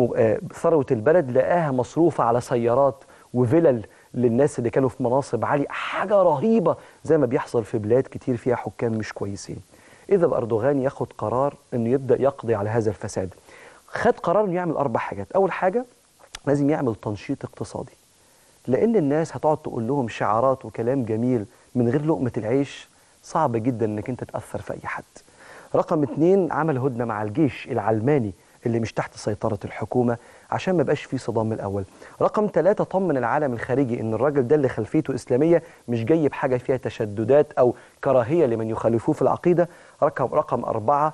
ثروه البلد، لقاها مصروفه على سيارات وفلل للناس اللي كانوا في مناصب عاليه، حاجه رهيبه زي ما بيحصل في بلاد كتير فيها حكام مش كويسين. اذا اردوغان ياخد قرار انه يبدا يقضي على هذا الفساد. خد قرار انه يعمل اربع حاجات. اول حاجه لازم يعمل تنشيط اقتصادي، لأن الناس هتقعد تقول لهم شعارات وكلام جميل من غير لقمة العيش، صعب جدا انك انت تأثر في أي حد. رقم اتنين، عمل هدنة مع الجيش العلماني اللي مش تحت سيطرة الحكومة عشان ما بقاش فيه صدام من الأول. رقم ثلاثة، طمن العالم الخارجي ان الراجل ده اللي خلفيته إسلامية، مش جاي بحاجة فيها تشددات أو كراهية لمن يخالفوه في العقيدة. رقم رقم أربعة،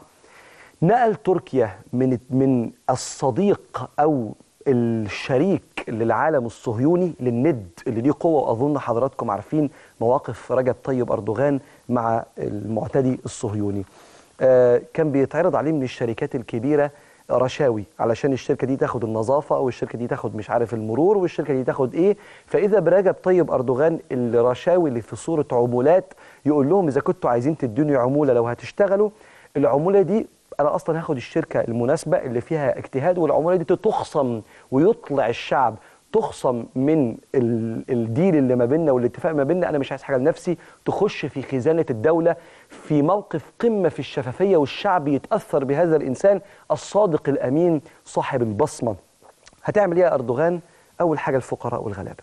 نقل تركيا من من الصديق أو الشريك للعالم الصهيوني للند اللي ليه قوة. وأظن حضراتكم عارفين مواقف رجب طيب أردوغان مع المعتدي الصهيوني. آه كان بيتعرض عليه من الشركات الكبيرة رشاوي علشان الشركة دي تاخد النظافة، أو الشركة دي تاخد مش عارف المرور، والشركة دي تاخد إيه. فإذا برجب طيب أردوغان الرشاوي اللي في صورة عمولات، يقول لهم إذا كنتوا عايزين تدوني عمولة لو هتشتغلوا، العمولة دي أنا أصلا هاخد الشركة المناسبة اللي فيها اجتهاد، والعمولة دي تخصم ويطلع الشعب، تخصم من الديل اللي ما بيننا والاتفاق ما بيننا، أنا مش عايز حاجة لنفسي، تخش في خزانة الدولة في موقف قمة في الشفافية، والشعب يتأثر بهذا الإنسان الصادق الأمين صاحب البصمة. هتعمل إيه يا أردوغان؟ أول حاجة الفقراء والغلابة،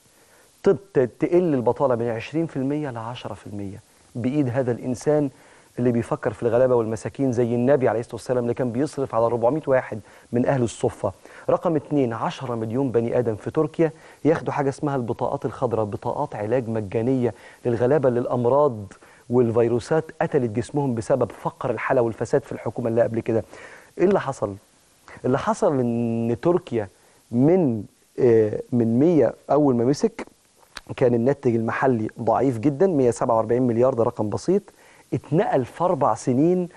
تقل البطالة من عشرين في المية ل عشرة في المية بإيد هذا الإنسان اللي بيفكر في الغلابة والمساكين زي النبي عليه الصلاة والسلام اللي كان بيصرف على أربعمائة واحد من أهل الصفة. رقم اتنين، عشرة مليون بني آدم في تركيا ياخدوا حاجة اسمها البطاقات الخضراء، بطاقات علاج مجانية للغلابة اللي الأمراض والفيروسات قتلت جسمهم بسبب فقر الحالة والفساد في الحكومة اللي قبل كده. إيه اللي حصل؟ اللي حصل إن تركيا من آه من مية أول ما مسك كان الناتج المحلي ضعيف جدا، مية وسبعة وأربعين مليار، ده رقم بسيط، اتنقل في أربع سنين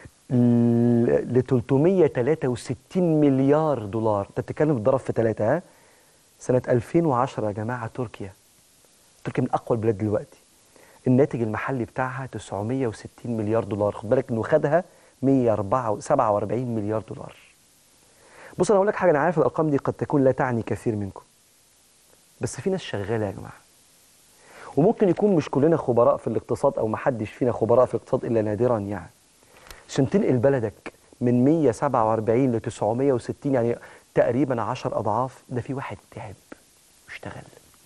ل ثلاثمائة وثلاثة وستين مليار دولار. انت بتتكلم ضرب في ثلاثة. ها سنة ألفين وعشرة يا جماعة، تركيا تركيا من أقوى البلاد دلوقتي، الناتج المحلي بتاعها تسعمائة وستين مليار دولار. خد بالك إنه خدها مية وسبعة وأربعين مليار دولار. بص أنا أقول لك حاجة، أنا عارف الأرقام دي قد تكون لا تعني كثير منكم، بس في ناس شغالة يا جماعة، وممكن يكون مش كلنا خبراء في الاقتصاد أو محدش فينا خبراء في الاقتصاد إلا نادرا، يعني عشان تنقل بلدك من مية وسبعة وأربعين ل تسعمائة وستين، يعني تقريبا عشر أضعاف. ده في واحد تعب واشتغل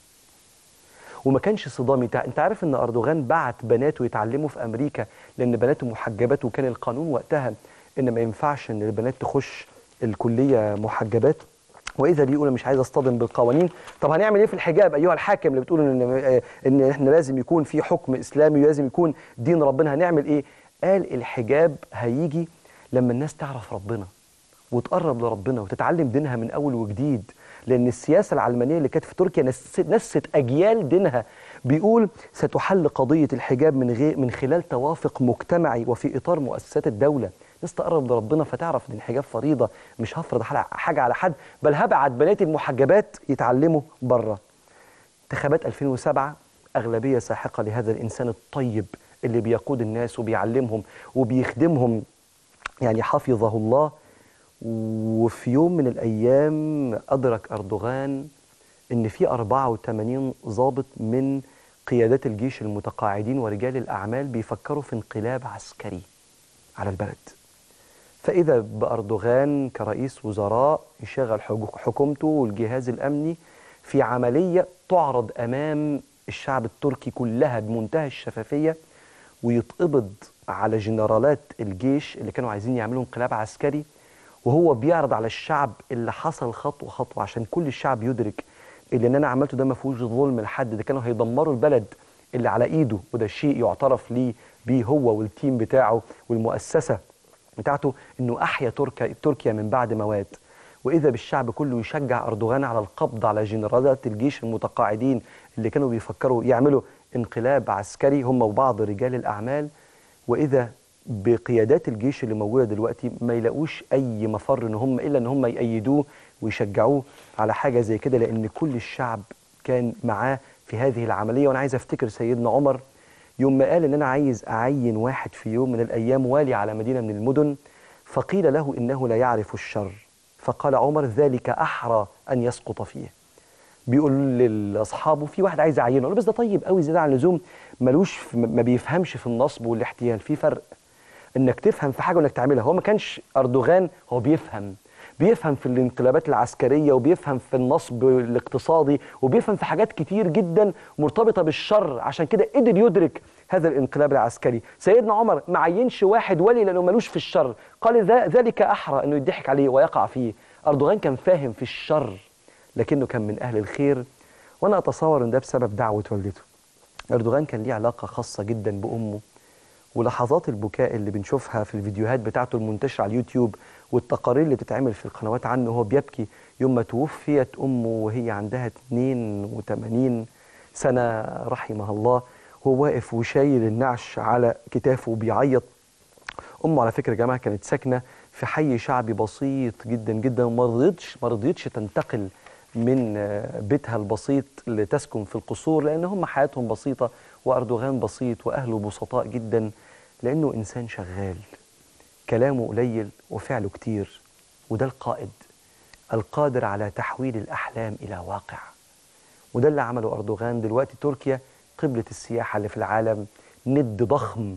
وما كانش صدامي. انت عارف ان أردوغان بعت بناته يتعلموا في أمريكا لأن بناته محجبات، وكان القانون وقتها ان ما ينفعش ان البنات تخش الكلية محجبات، واذا بيقول مش عايز اصطدم بالقوانين. طب هنعمل ايه في الحجاب ايها الحاكم اللي بتقول ان ان احنا لازم يكون في حكم اسلامي ولازم يكون دين ربنا؟ هنعمل ايه؟ قال الحجاب هيجي لما الناس تعرف ربنا وتقرب لربنا وتتعلم دينها من اول وجديد، لان السياسه العلمانيه اللي كانت في تركيا نست, نست اجيال دينها. بيقول ستحل قضيه الحجاب من غير من خلال توافق مجتمعي وفي اطار مؤسسات الدوله. ناس تقرب لربنا فتعرف ان الحجاب فريضه، مش هفرض حاجه على حد، بل هبعت بناتي المحجبات يتعلموا بره. انتخابات ألفين وسبعة، اغلبيه ساحقه لهذا الانسان الطيب اللي بيقود الناس وبيعلمهم وبيخدمهم، يعني حفظه الله. وفي يوم من الأيام أدرك أردوغان إن في أربعة وثمانين ضابط من قيادات الجيش المتقاعدين ورجال الأعمال بيفكروا في انقلاب عسكري على البلد. فإذا بأردوغان كرئيس وزراء يشغل حكومته والجهاز الأمني في عملية تعرض أمام الشعب التركي كلها بمنتهى الشفافية، ويتقبض على جنرالات الجيش اللي كانوا عايزين يعملوا انقلاب عسكري، وهو بيعرض على الشعب اللي حصل خطوة خطوة عشان كل الشعب يدرك اللي ان انا عملته ده ما فيهوش ظلم لحد، ده كانوا هيدمروا البلد اللي على ايده، وده شيء يعترف ليه بيه هو والتيم بتاعه والمؤسسة بتاعته، انه احيا تركيا تركيا من بعد ما مات. واذا بالشعب كله يشجع اردوغان على القبض على جنرالات الجيش المتقاعدين اللي كانوا بيفكروا يعملوا انقلاب عسكري هم وبعض رجال الاعمال، واذا بقيادات الجيش اللي موجوده دلوقتي ما يلاقوش اي مفر ان هم الا ان هم يأيدوه ويشجعوه على حاجه زي كده، لان كل الشعب كان معاه في هذه العمليه. وانا عايز افتكر سيدنا عمر يوم ما قال ان انا عايز اعين واحد في يوم من الايام والي على مدينه من المدن، فقيل له انه لا يعرف الشر، فقال عمر ذلك احرى ان يسقط فيه. بيقول لاصحابه في واحد عايز اعينه، قال بس ده طيب قوي زياده عن اللزوم، ملوش ما بيفهمش في النصب والاحتيال. في فرق انك تفهم في حاجه وانك تعملها. هو ما كانش اردوغان هو بيفهم بيفهم في الانقلابات العسكريه، وبيفهم في النصب الاقتصادي، وبيفهم في حاجات كتير جدا مرتبطه بالشر، عشان كده قدر يدرك هذا الانقلاب العسكري. سيدنا عمر ما عينش واحد ولي لانه ملوش في الشر، قال ذلك احرى انه يضحك عليه ويقع فيه. اردوغان كان فاهم في الشر لكنه كان من اهل الخير، وانا اتصور ان ده بسبب دعوه والدته. اردوغان كان ليه علاقه خاصه جدا بامه، ولحظات البكاء اللي بنشوفها في الفيديوهات بتاعته المنتشره على اليوتيوب والتقارير اللي بتتعمل في القنوات عنه وهو بيبكي يوم ما توفيت امه وهي عندها اثنين وثمانين سنه رحمها الله، هو واقف وشايل النعش على كتافه وبيعيط. امه على فكره يا جماعه كانت ساكنه في حي شعبي بسيط جدا جدا، وما رضيتش ما رضيتش تنتقل من بيتها البسيط لتسكن في القصور، لان هم حياتهم بسيطه واردوغان بسيط واهله بسطاء جدا، لانه انسان شغال كلامه قليل وفعله كتير. وده القائد القادر على تحويل الاحلام الى واقع، وده اللي عمله اردوغان. دلوقتي تركيا قبلة السياحه اللي في العالم، ند ضخم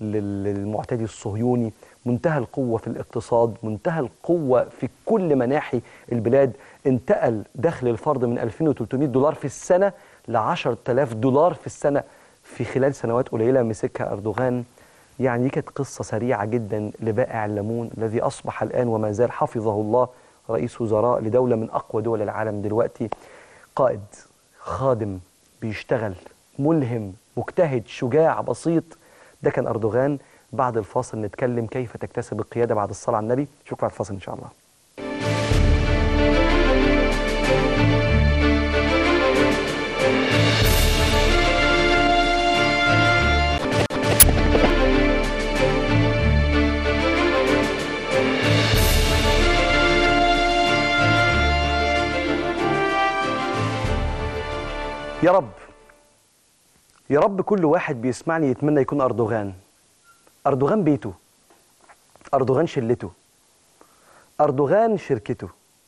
للمعتدي الصهيوني، منتهى القوة في الاقتصاد، منتهى القوة في كل مناحي البلاد. انتقل دخل الفرد من ألفين وثلاثمائة دولار في السنة ل عشرة آلاف دولار في السنة في خلال سنوات قليلة مسكها أردوغان. يعني دي كانت قصة سريعة جدا لبائع الليمون الذي أصبح الآن وما زال حفظه الله رئيس وزراء لدولة من أقوى دول العالم دلوقتي. قائد خادم بيشتغل ملهم مجتهد شجاع بسيط، ده كان أردوغان. بعد الفاصل نتكلم كيف تكتسب القيادة بعد الصلاة على النبي. شكرا على الفاصل إن شاء الله. يا رب يا رب كل واحد بيسمعني يتمنى يكون أردوغان. أردوغان بيته، أردوغان شلته، أردوغان شركته،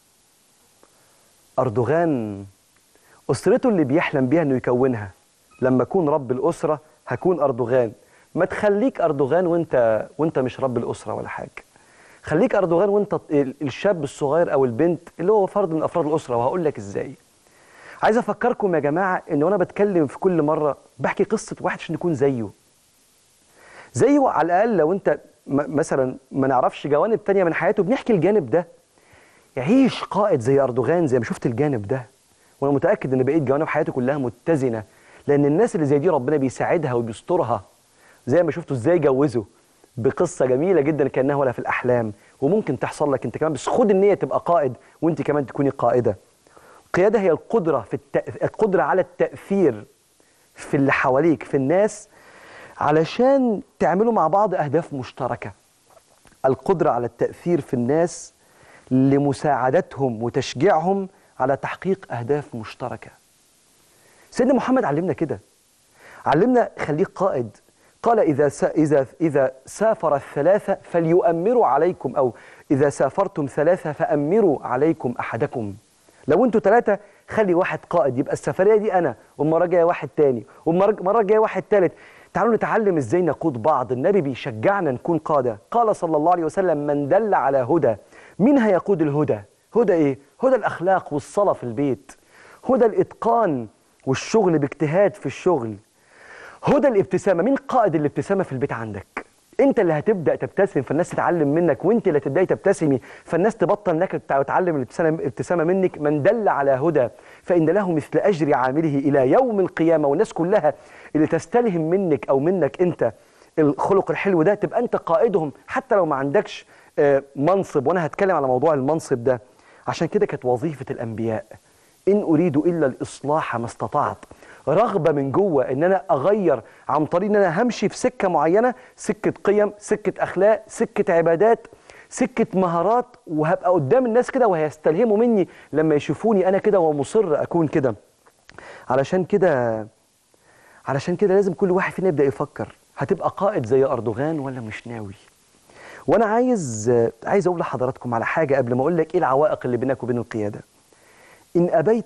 أردوغان أسرته اللي بيحلم بيها إنه يكونها. لما أكون رب الأسرة هكون أردوغان. ما تخليك أردوغان وأنت وأنت مش رب الأسرة ولا حاجة. خليك أردوغان وأنت الشاب الصغير أو البنت اللي هو فرد من أفراد الأسرة، وهقول لك إزاي. عايز أفكركم يا جماعة إن وأنا بتكلم في كل مرة بحكي قصة واحد عشان نكون زيه. زيه على الأقل لو أنت مثلا ما نعرفش جوانب تانية من حياته بنحكي الجانب ده. يعيش قائد زي أردوغان زي ما شفت الجانب ده، وأنا متأكد إن بقية جوانب حياته كلها متزنة، لأن الناس اللي زي دي ربنا بيساعدها وبيسترها. زي ما شفتوا إزاي جوزه بقصة جميلة جدا كأنها ولا في الأحلام، وممكن تحصل لك أنت كمان، بس خد النية تبقى قائد وأنت كمان تكوني قائدة. القيادة هي القدرة في التأ... القدرة على التأثير في اللي حواليك في الناس علشان تعملوا مع بعض أهداف مشتركة. القدرة على التأثير في الناس لمساعدتهم وتشجيعهم على تحقيق أهداف مشتركة. سيدنا محمد علمنا كده، علمنا خليك قائد. قال إذا س... إذا إذا سافر الثلاثة فليؤمروا عليكم، أو إذا سافرتم ثلاثة فأمروا عليكم أحدكم. لو انتوا ثلاثة خلي واحد قائد، يبقى السفرية دي أنا، والمرة الجاية واحد تاني، والمرة الجاية واحد تالت. تعالوا نتعلم ازاي نقود بعض. النبي بيشجعنا نكون قادة. قال صلى الله عليه وسلم من دل على هدى. مين هيقود الهدى؟ هدى ايه؟ هدى الأخلاق والصلاة في البيت، هدى الإتقان والشغل باجتهاد في الشغل، هدى الابتسامة. مين قائد الابتسامة في البيت عندك؟ انت اللي هتبدأ تبتسم فالناس تتعلم منك، وانت اللي هتبدأي تبتسمي فالناس تبطل نكد وتتعلم الابتسامة منك. من دل على هدى فإن له مثل أجر عامله إلى يوم القيامة. والناس كلها اللي تستلهم منك أو منك انت الخلق الحلو ده تبقى انت قائدهم، حتى لو ما عندكش منصب. وانا هتكلم على موضوع المنصب ده. عشان كده كانت وظيفة الأنبياء إن أريد إلا الإصلاح ما استطعت، رغبة من جوه إن أنا أغير عن طريق إن أنا همشي في سكة معينة، سكة قيم، سكة أخلاق، سكة عبادات، سكة مهارات، وهبقى قدام الناس كده وهيستلهموا مني لما يشوفوني أنا كده ومصر أكون كده. علشان كده علشان كده لازم كل واحد فينا يبدأ يفكر، هتبقى قائد زي أردوغان ولا مش ناوي؟ وأنا عايز عايز أقول لحضراتكم على حاجة قبل ما أقول لك إيه العوائق اللي بينك وبين القيادة. إن أبيت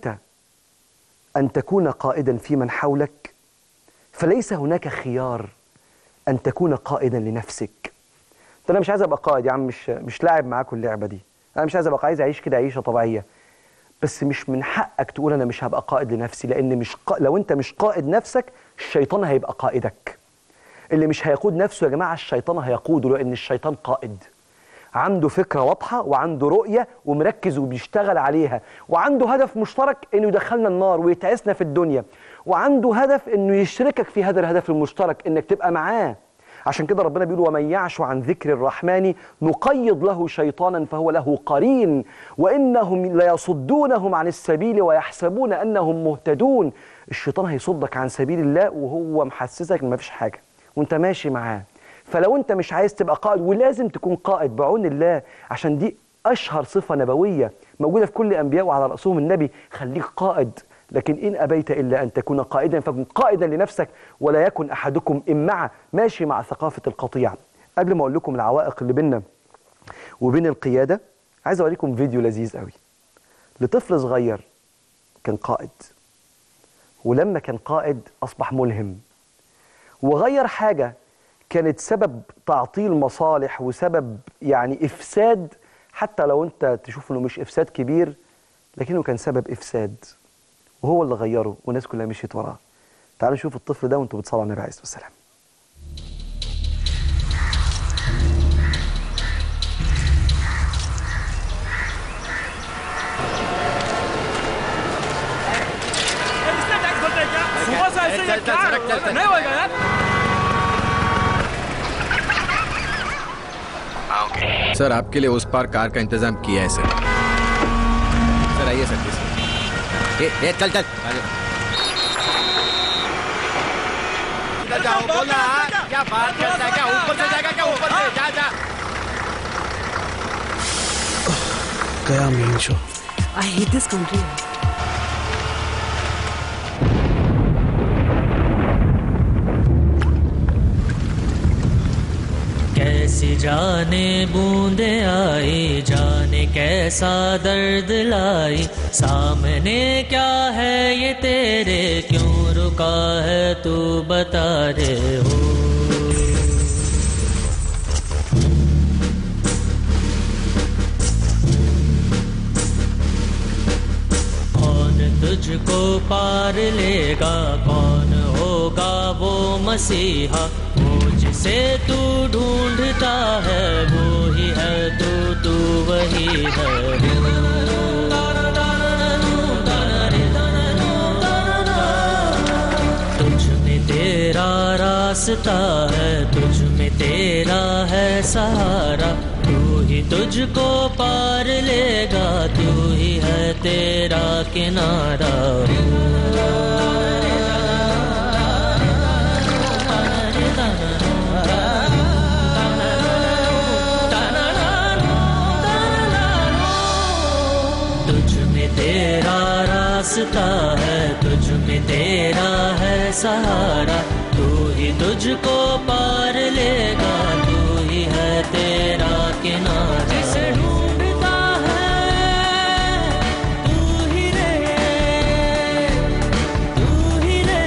أن تكون قائدا في من حولك فليس هناك خيار أن تكون قائدا لنفسك. أنا مش عايز أبقى قائد يا عم، مش مش لاعب معاكم اللعبة دي. أنا مش عايز أبقى عايز أعيش كده عيشة طبيعية، بس مش من حقك تقول أنا مش هبقى قائد لنفسي، لأن مش قا... لو أنت مش قائد نفسك الشيطان هيبقى قائدك. اللي مش هيقود نفسه يا جماعة الشيطان هيقوده، لأن الشيطان قائد عنده فكرة واضحة وعنده رؤية ومركز وبيشتغل عليها، وعنده هدف مشترك إنه يدخلنا النار ويتعسنا في الدنيا، وعنده هدف إنه يشركك في هذا الهدف المشترك إنك تبقى معاه. عشان كده ربنا بيقول ومن يعش عن ذكر الرحمن نقيض له شيطانا فهو له قرين وإنهم ليصدونهم عن السبيل ويحسبون أنهم مهتدون. الشيطان هيصدك عن سبيل الله وهو محسسك إن مفيش حاجة وانت ماشي معاه. فلو انت مش عايز تبقى قائد، ولازم تكون قائد بعون الله، عشان دي اشهر صفة نبوية موجودة في كل الانبياء وعلى رأسهم النبي، خليك قائد. لكن إن أبيت إلا أن تكون قائدا فكن قائدا لنفسك، ولا يكن أحدكم إمعة ماشي مع ثقافة القطيع. قبل ما أقول لكم العوائق اللي بيننا وبين القيادة، عايز أوريكم فيديو لذيذ قوي لطفل صغير كان قائد، ولما كان قائد أصبح ملهم وغير حاجة كانت سبب تعطيل مصالح وسبب يعني إفساد، حتى لو أنت تشوف أنه مش إفساد كبير لكنه كان سبب إفساد، وهو اللي غيره والناس كلها مشيت وراه. تعالوا نشوف الطفل ده وانتوا بتصلوا على النبي عليه الصلاة والسلام. सर आपके लिए उस पार कार का इंतजाम किया है सर। सर आइए सर। ये ये चल चल इधर जाओ, बोलना क्या बात करता है, क्या ऊपर से जाएगा, क्या ऊपर से जा जा गया main show. I hate this country. कैसी जाने बूंदे आई, जाने कैसा दर्द लाई, सामने क्या है ये तेरे, क्यों रुका है तू बता दे हो। कौन तुझको पार लेगा, कौन होगा वो मसीहा, जिसे तू ढूंढता है वो ही है तू, तू वही है। तुझ में तेरा रास्ता है, तुझ में तेरा है सहारा, तू ही तुझको पार लेगा, तू ही है तेरा किनारा। तेरा रास्ता है, तुझ में तेरा है सहारा, तू ही तुझको पार लेगा, तू ही है तेरा किनारा। जिसे ढूंढता है तू ही रे, तू ही रे,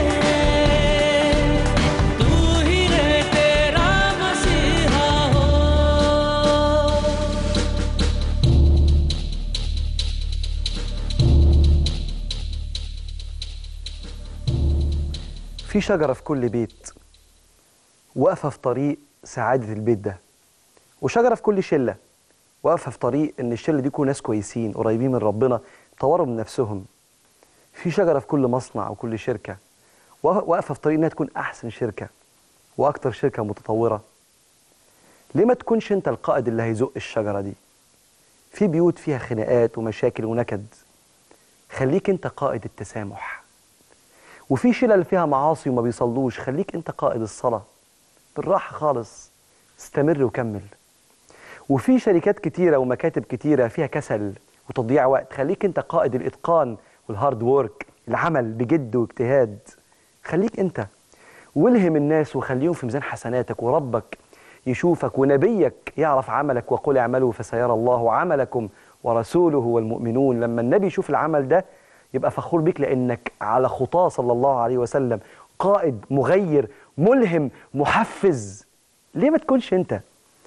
तू ही रे तेरा मसीहा हो। في شجرة في كل بيت واقفة في طريق سعادة البيت ده، وشجرة في كل شلة واقفة في طريق إن الشلة دي يكونوا ناس كويسين قريبين من ربنا طوروا من نفسهم. في شجرة في كل مصنع وكل شركة واقفة في طريق إنها تكون أحسن شركة وأكتر شركة متطورة. ليه ما تكونش أنت القائد اللي هيزق الشجرة دي؟ في بيوت فيها خناقات ومشاكل ونكد، خليك أنت قائد التسامح. وفي شلل فيها معاصي وما بيصلوش، خليك أنت قائد الصلاة بالراحة خالص، استمر وكمل. وفي شركات كتيرة ومكاتب كتيرة فيها كسل وتضييع وقت، خليك أنت قائد الإتقان والهارد وورك، العمل بجد واجتهاد. خليك أنت والهم الناس وخليهم في ميزان حسناتك، وربك يشوفك ونبيك يعرف عملك، وقل اعملوا فسيرى الله عملكم ورسوله والمؤمنون. لما النبي يشوف العمل ده يبقى فخور بيك، لأنك على خطاه صلى الله عليه وسلم، قائد مغير ملهم محفز. ليه ما تكونش أنت؟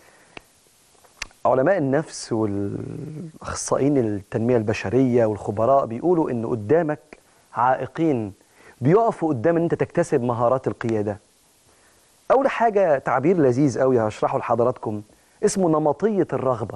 علماء النفس والأخصائيين التنمية البشرية والخبراء بيقولوا إن قدامك عائقين بيقفوا قدام إن أنت تكتسب مهارات القيادة. أول حاجة تعبير لذيذ قوي هشرحه لحضراتكم، اسمه نمطية الرغبة.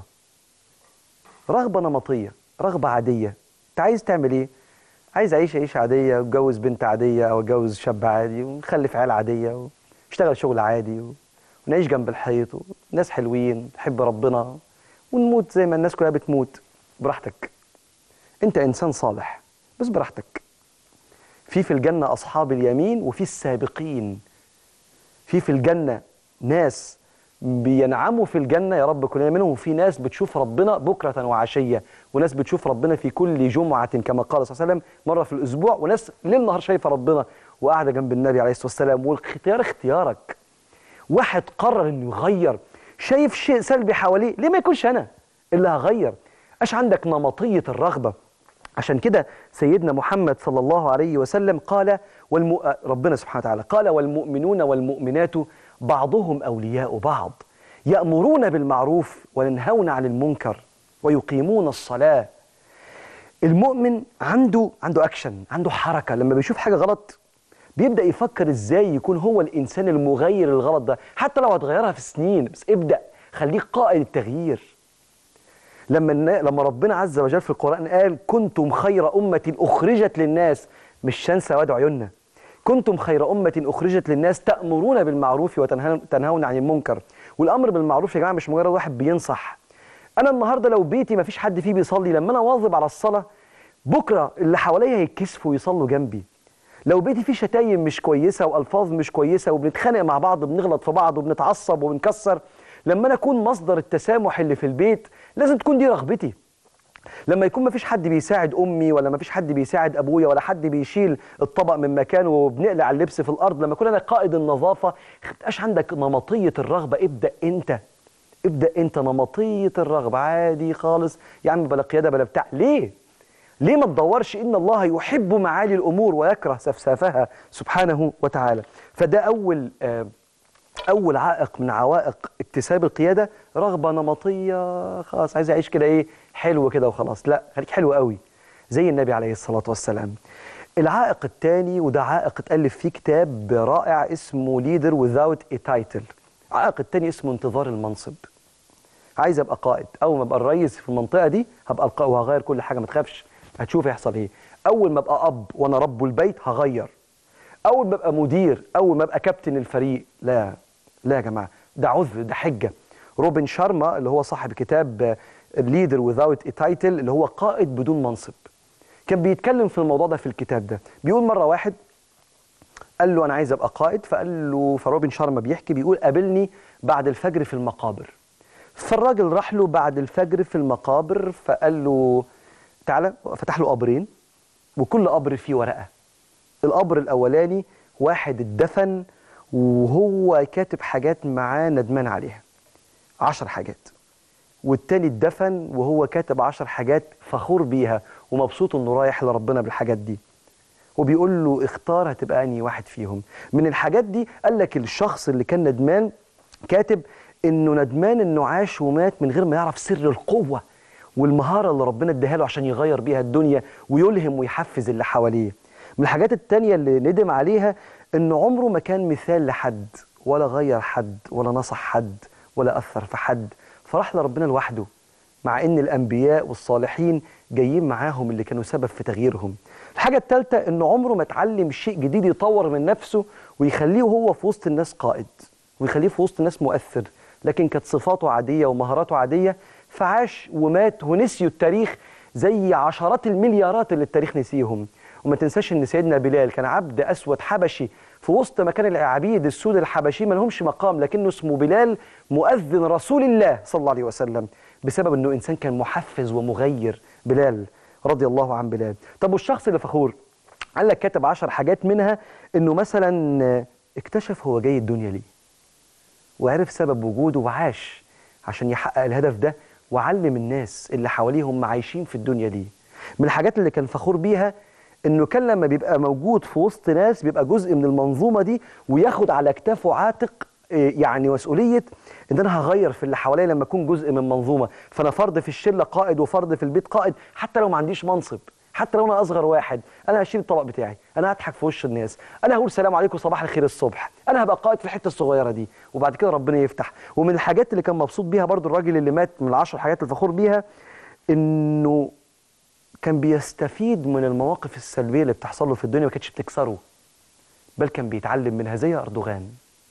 رغبة نمطية، رغبة عادية. أنت عايز تعمل إيه؟ عايز أعيش عيشة عادية وأتجوز بنت عادية أو أتجوز شاب عادي ونخلف عيال عادية ونشتغل شغل عادي ونعيش جنب الحيط وناس حلوين نحب ربنا ونموت زي ما الناس كلها بتموت. براحتك، أنت إنسان صالح بس براحتك. في في الجنة أصحاب اليمين وفي السابقين. في في الجنة ناس بينعموا في الجنة يا رب كلنا منهم، وفي ناس بتشوف ربنا بكرة وعشية، وناس بتشوف ربنا في كل جمعة كما قال صلى الله عليه وسلم مرة في الأسبوع، وناس ليل نهار شايفة ربنا وقاعدة جنب النبي عليه الصلاة والسلام. والاختيار اختيارك. واحد قرر إنه يغير، شايف شيء سلبي حواليه، ليه ما يكونش أنا اللي هغير؟ أش عندك نمطية الرغبة. عشان كده سيدنا محمد صلى الله عليه وسلم قال والم... ربنا سبحانه وتعالى قال والمؤمنون والمؤمنات بعضهم أولياء بعض يأمرون بالمعروف وينهون عن المنكر ويقيمون الصلاة. المؤمن عنده عنده أكشن، عنده حركة. لما بيشوف حاجة غلط بيبدأ يفكر إزاي يكون هو الإنسان المغير الغلط ده، حتى لو هتغيرها في سنين، بس ابدأ خليك قائد التغيير. لما لما ربنا عز وجل في القرآن قال كنتم خير أمة أخرجت للناس، مش شان سواد عيوننا، كنتم خير أمة أخرجت للناس تأمرون بالمعروف وتنهون عن المنكر. والأمر بالمعروف يا جماعة مش مجرد واحد بينصح. أنا النهاردة لو بيتي ما فيش حد فيه بيصلي، لما أنا واظب على الصلاة بكرة اللي حواليا هيتكسفوا ويصلوا جنبي. لو بيتي فيه شتايم مش كويسة وألفاظ مش كويسة وبنتخانق مع بعض بنغلط في بعض وبنتعصب وبنكسر، لما أنا أكون مصدر التسامح اللي في البيت لازم تكون دي رغبتي. لما يكون ما فيش حد بيساعد أمي ولا ما فيش حد بيساعد أبويا ولا حد بيشيل الطبق من مكانه وبنقلع اللبس في الأرض، لما أكون أنا قائد النظافة، متبقاش عندك نمطية الرغبة. ابدأ أنت، ابدأ أنت نمطية الرغبة عادي خالص. يا عم بلا قيادة بلا بتاع. ليه؟ ليه ما تدورش إن الله يحب معالي الأمور ويكره سفسافها سبحانه وتعالى؟ فده أول آه أول عائق من عوائق اكتساب القيادة، رغبة نمطية خلاص عايز أعيش كده إيه حلو كده وخلاص. لا، خليك حلو قوي زي النبي عليه الصلاة والسلام. العائق الثاني، وده عائق اتألف فيه كتاب رائع اسمه Leader Without a Title. العائق الثاني اسمه انتظار المنصب. عايز أبقى قائد، أول ما أبقى الرئيس في المنطقة دي هبقى القائد وهغير كل حاجة، ما تخافش هتشوف يحصل إيه. أول ما أبقى أب وأنا رب البيت هغير. أول ما أبقى مدير، أول ما أبقى كابتن الفريق، لا لا يا جماعة، ده عذر، ده حجة. روبن شارما اللي هو صاحب كتاب Leader Without a Title اللي هو قائد بدون منصب، كان بيتكلم في الموضوع ده في الكتاب ده. بيقول مرة واحد قال له أنا عايز أبقى قائد، فقال له، فروبن شارما بيحكي بيقول قابلني بعد الفجر في المقابر. فالراجل راح له بعد الفجر في المقابر فقال له تعالى، فتح له قبرين وكل قبر فيه ورقة. القبر الأولاني واحد اتدفن وهو كاتب حاجات معاه ندمان عليها، عشر حاجات. والتاني اتدفن وهو كاتب عشر حاجات فخور بيها ومبسوط انه رايح لربنا بالحاجات دي. وبيقول له اختار هتبقى انهي واحد فيهم من الحاجات دي. قال لك الشخص اللي كان ندمان كاتب انه ندمان انه عاش ومات من غير ما يعرف سر القوة والمهارة اللي ربنا اداها له عشان يغير بيها الدنيا ويلهم ويحفز اللي حواليه. من الحاجات التانية اللي ندم عليها إنه عمره ما كان مثال لحد ولا غير حد ولا نصح حد ولا أثر في حد، فراح لربنا لوحده، مع إن الأنبياء والصالحين جايين معاهم اللي كانوا سبب في تغييرهم. الحاجة الثالثة إنه عمره ما اتعلم شيء جديد يطور من نفسه ويخليه هو في وسط الناس قائد ويخليه في وسط الناس مؤثر، لكن كانت صفاته عادية ومهاراته عادية، فعاش ومات ونسيوا التاريخ زي عشرات المليارات اللي التاريخ نسيهم. وما تنساش إن سيدنا بلال كان عبد أسود حبشي في وسط مكان العبيد السود الحبشي ما لهمش مقام، لكنه اسمه بلال مؤذن رسول الله صلى الله عليه وسلم، بسبب إنه إنسان كان محفز ومغير. بلال رضي الله عن بلال. طب والشخص اللي فخور؟ قال لك كتب عشر حاجات، منها إنه مثلا اكتشف هو جاي الدنيا ليه، وعرف سبب وجوده وعاش عشان يحقق الهدف ده، وعلم الناس اللي حواليه هم عايشين في الدنيا ليه. من الحاجات اللي كان فخور بيها إنه كان لما بيبقى موجود في وسط ناس بيبقى جزء من المنظومة دي، وياخد على كتافه عاتق يعني مسؤولية إن أنا هغير في اللي حواليا لما أكون جزء من منظومة. فأنا فرد في الشلة قائد وفرد في البيت قائد، حتى لو ما عنديش منصب، حتى لو أنا أصغر واحد، أنا هشيل الطبق بتاعي، أنا هضحك في وش الناس، أنا هقول سلام عليكم صباح الخير الصبح، أنا هبقى قائد في الحتة الصغيرة دي، وبعد كده ربنا يفتح. ومن الحاجات اللي كان مبسوط بيها برضو الراجل اللي مات، من العشر حاجات الفخور بيها، إنه كان بيستفيد من المواقف السلبية اللي بتحصل له في الدنيا، ما كانتش بتكسره، بل كان بيتعلم منها. زي أردوغان.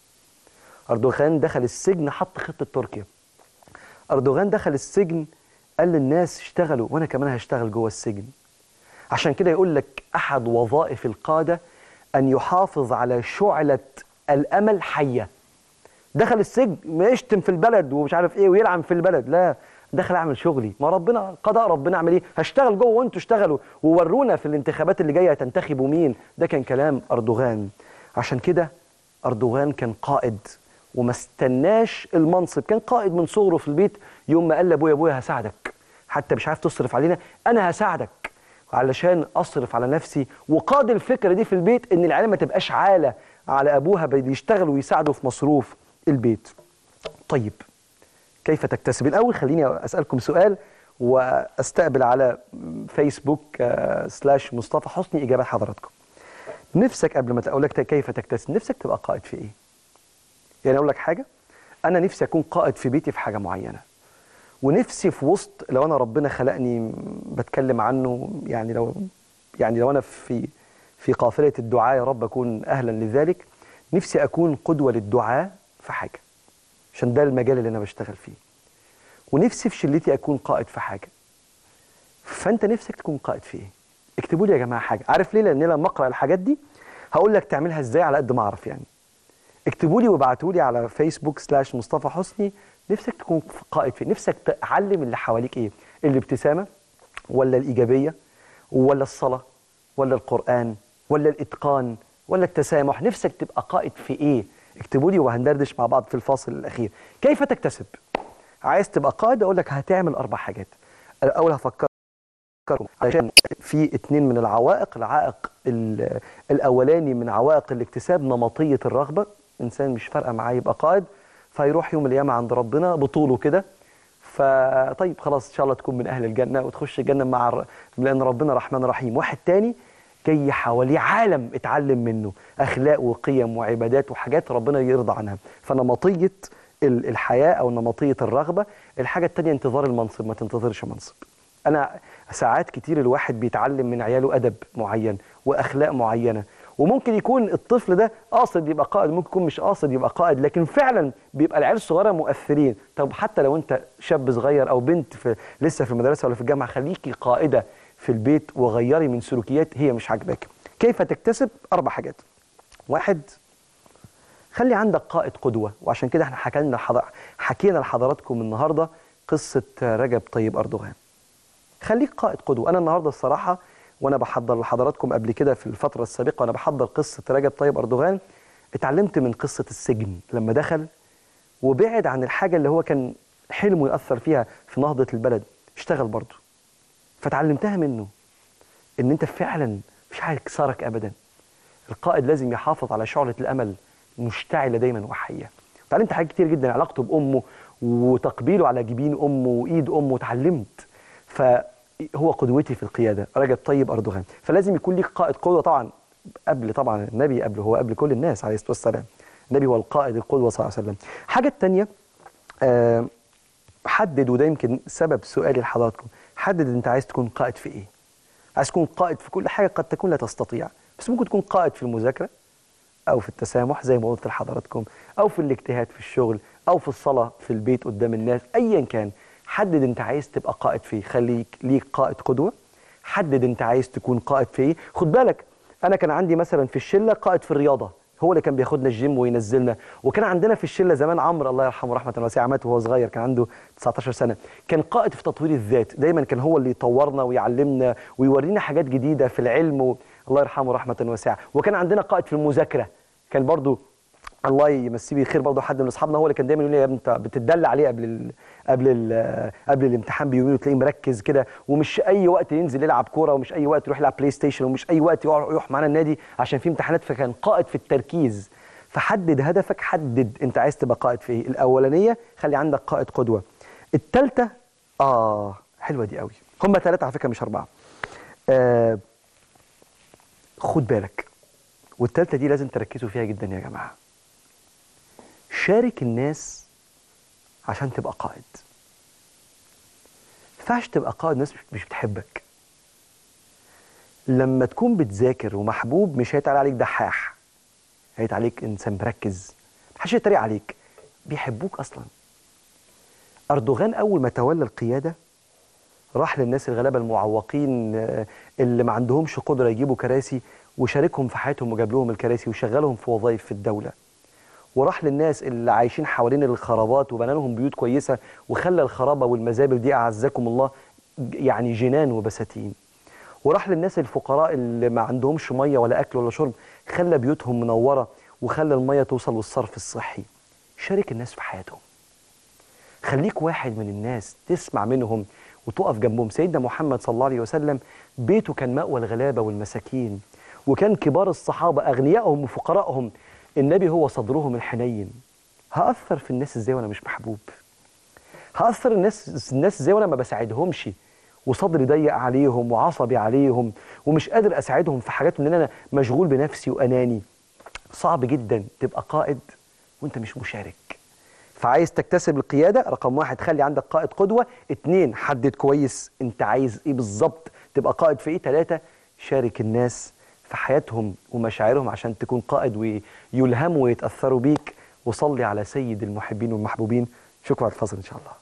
أردوغان دخل السجن حط خطة تركيا. أردوغان دخل السجن قال للناس اشتغلوا وأنا كمان هشتغل جوه السجن. عشان كده يقول لك أحد وظائف القادة أن يحافظ على شعلة الأمل حية. دخل السجن ما يشتم في البلد ومش عارف إيه ويلعن في البلد، لا، دخل أعمل شغلي، ما ربنا قضاء، ربنا أعمل إيه؟ هشتغل جوه وأنتوا اشتغلوا، وورونا في الانتخابات اللي جاية تنتخبوا مين. ده كان كلام أردوغان. عشان كده أردوغان كان قائد وما استناش المنصب، كان قائد من صغره في البيت. يوم ما قال لابويا ابويا هساعدك، حتى مش عارف تصرف علينا، انا هساعدك علشان اصرف على نفسي. وقاد الفكره دي في البيت ان العيال ما تبقاش عاله على ابوها، بيشتغل ويساعده في مصروف البيت. طيب كيف تكتسب؟ الاول خليني اسالكم سؤال واستقبل على فيسبوك سلاش مصطفى حسني اجابات حضراتكم. نفسك قبل ما اقول لك كيف تكتسب، نفسك تبقى قائد في ايه؟ يعني اقول لك حاجه، انا نفسي اكون قائد في بيتي في حاجه معينه، ونفسي في وسط، لو انا ربنا خلقني بتكلم عنه، يعني لو يعني لو انا في في قافله الدعاء يا رب اكون اهلا لذلك، نفسي اكون قدوه للدعاء في حاجه، عشان ده المجال اللي انا بشتغل فيه. ونفسي في شلتي اكون قائد في حاجه. فانت نفسك تكون قائد في ايه؟ اكتبوا لي يا جماعه حاجه. عارف ليه؟ لان لما اقرا الحاجات دي هقول لك تعملها ازاي على قد ما اعرف. يعني اكتبوا لي وابعتوا لي على فيسبوك سلاش مصطفى حسني نفسك تكون قائد فيه، نفسك تعلم اللي حواليك ايه؟ الابتسامه ولا الايجابيه ولا الصلاه ولا القران ولا الاتقان ولا التسامح؟ نفسك تبقى قائد في ايه؟ اكتبوا لي وهندردش مع بعض في الفاصل الاخير. كيف تكتسب؟ عايز تبقى قائد؟ اقول لك هتعمل اربع حاجات. الاول هفكر عشان في اتنين من العوائق. العائق الاولاني من عوائق الاكتساب نمطيه الرغبه، انسان مش فارقه معاه يبقى قائد، فيروح يوم القيامه عند ربنا بطوله كده، فطيب خلاص ان شاء الله تكون من اهل الجنه وتخش الجنه مع الر... لان ربنا رحمن رحيم. واحد تاني جاي حواليه عالم اتعلم منه اخلاق وقيم وعبادات وحاجات ربنا يرضى عنها، فنمطيه الحياه او نمطيه الرغبه. الحاجه الثانيه انتظار المنصب، ما تنتظرش منصب. انا ساعات كتير الواحد بيتعلم من عياله ادب معين واخلاق معينه، وممكن يكون الطفل ده قاصد يبقى قائد، ممكن يكون مش قاصد يبقى قائد، لكن فعلا بيبقى العيال الصغيره مؤثرين. طب حتى لو انت شاب صغير او بنت في لسه في المدرسه ولا في الجامعه، خليكي قائده في البيت وغيري من سلوكيات هي مش عاجباك. كيف تكتسب؟ اربع حاجات. واحد، خلي عندك قائد قدوه. وعشان كده احنا حكينا حضر... حكينا لحضراتكم النهارده قصه رجب طيب اردوغان. خليك قائد قدوه. انا النهارده الصراحه وانا بحضر لحضراتكم قبل كده في الفتره السابقه وانا بحضر قصه رجب طيب اردوغان، اتعلمت من قصه السجن لما دخل وبعد عن الحاجه اللي هو كان حلمه ياثر فيها في نهضه البلد، اشتغل برضه. فتعلمتها منه ان انت فعلا مش هيكسرك ابدا. القائد لازم يحافظ على شعله الامل مشتعله دايما وحيه. اتعلمت حاجات كتير جدا، علاقته بامه وتقبيله على جبين امه وايد امه، اتعلمت. ف هو قدوتي في القيادة رجب طيب أردوغان. فلازم يكون ليك قائد قدوة طبعا قبل طبعا النبي، قبل هو قبل كل الناس عليه الصلاة والسلام. النبي هو القائد القدوة صلى الله عليه وسلم. حاجة التانية، آه حدد، وده يمكن سبب سؤالي لحضراتكم، حدد انت عايز تكون قائد في ايه؟ عايز تكون قائد في كل حاجة قد تكون لا تستطيع، بس ممكن تكون قائد في المذاكرة أو في التسامح زي ما قلت لحضراتكم، أو في الاجتهاد في الشغل، أو في الصلاة في البيت قدام الناس، أيا كان. حدد أنت عايز تبقى قائد فيه، خليك ليك قائد قدوة. حدد أنت عايز تكون قائد فيه. خد بالك، أنا كان عندي مثلا في الشلة قائد في الرياضة، هو اللي كان بياخدنا الجيم وينزلنا. وكان عندنا في الشلة زمان عمرو الله يرحمه رحمة واسعة، مات وهو صغير، كان عنده تسعتاشر سنة، كان قائد في تطوير الذات، دايما كان هو اللي يطورنا ويعلمنا ويورينا حاجات جديدة في العلم و... الله يرحمه رحمة واسعة. وكان عندنا قائد في المذاكرة، كان برضو الله يمسيه بالخير، برضو حد من اصحابنا هو اللي كان دايما يقول لي يا ابني انت بتدلع عليه قبل ال قبل ال قبل الامتحان بيومين وتلاقيه مركز كده، ومش اي وقت ينزل يلعب كوره، ومش اي وقت يروح يلعب بلاي ستيشن، ومش اي وقت يروح معانا النادي عشان في امتحانات. فكان قائد في التركيز. فحدد هدفك، حدد انت عايز تبقى قائد في ايه. الاولانيه خلي عندك قائد قدوه. الثالثه اه حلوه دي قوي، هم ثلاثه على فكره مش اربعه. آه خد بالك، والثالثه دي لازم تركزوا فيها جدا يا جماعه. شارك الناس عشان تبقى قائد. ما ينفعش تبقى قائد ناس مش بتحبك. لما تكون بتذاكر ومحبوب مش هيتقال عليك دحاح، هيتقال عليك انسان مركز، محدش يتريق عليك، بيحبوك اصلا. اردوغان اول ما تولى القياده راح للناس الغلابه المعوقين اللي ما عندهمش قدره يجيبوا كراسي، وشاركهم في حياتهم وجاب لهم الكراسي وشغلهم في وظائف في الدوله. وراح للناس اللي عايشين حوالين الخرابات وبنى لهم بيوت كويسه، وخلى الخرابه والمزابل دي اعزكم الله يعني جنان وبساتين. وراح للناس الفقراء اللي ما عندهمش ميه ولا اكل ولا شرب، خلى بيوتهم منوره وخلى الميه توصل والصرف الصحي. شارك الناس في حياتهم، خليك واحد من الناس تسمع منهم وتقف جنبهم. سيدنا محمد صلى الله عليه وسلم بيته كان مأوى الغلابه والمساكين، وكان كبار الصحابه اغنيائهم وفقراءهم النبي هو صدرهم الحنين. هأثر في الناس ازاي وانا مش محبوب؟ هأثر الناس الناس ازاي وانا ما بساعدهمش وصدري ضيق عليهم وعصبي عليهم ومش قادر اساعدهم في حاجات ان انا مشغول بنفسي واناني؟ صعب جدا تبقى قائد وانت مش مشارك. فعايز تكتسب القياده، رقم واحد خلي عندك قائد قدوه. اتنين حدد كويس انت عايز ايه بالظبط تبقى قائد في ايه. تلاته شارك الناس في حياتهم ومشاعرهم عشان تكون قائد ويلهموا ويتأثروا بيك. وصلي على سيد المحبين والمحبوبين. شكرا على الفصل إن شاء الله.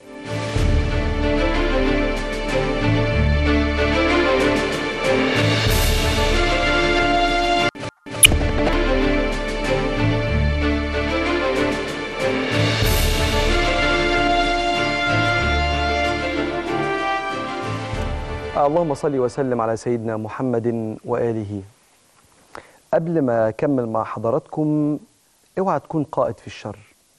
اللهم صل وسلم على سيدنا محمد وآله. قبل ما أكمل مع حضراتكم، اوعى تكون قائد في الشر،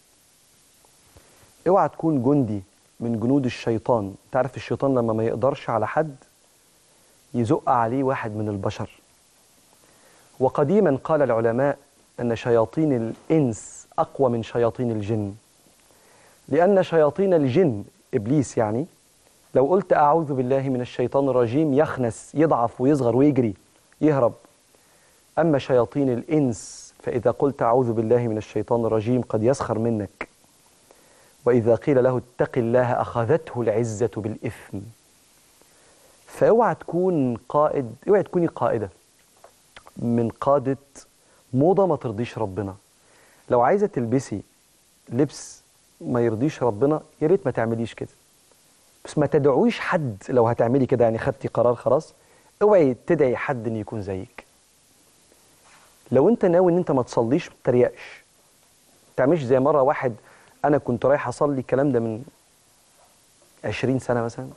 اوعى تكون جندي من جنود الشيطان. تعرف الشيطان لما ما يقدرش على حد يزق عليه واحد من البشر. وقديما قال العلماء أن شياطين الإنس أقوى من شياطين الجن، لأن شياطين الجن إبليس يعني لو قلت أعوذ بالله من الشيطان الرجيم يخنس يضعف ويصغر ويجري يهرب. أما شياطين الإنس فإذا قلت أعوذ بالله من الشيطان الرجيم قد يسخر منك، وإذا قيل له اتق الله أخذته العزة بالإثم. فاوعى تكون قائد، اوعى تكوني قائدة من قادة موضة ما ترضيش ربنا. لو عايزة تلبسي لبس ما يرضيش ربنا يا ريت ما تعمليش كده، بس ما تدعويش حد. لو هتعملي كده يعني خدتي قرار خلاص، اوعي تدعي حد ان يكون زيك. لو انت ناوي ان انت ما تصليش ما تتريقش، ما تعملش زي مره واحد. انا كنت رايح اصلي، الكلام ده من عشرين سنه مثلا،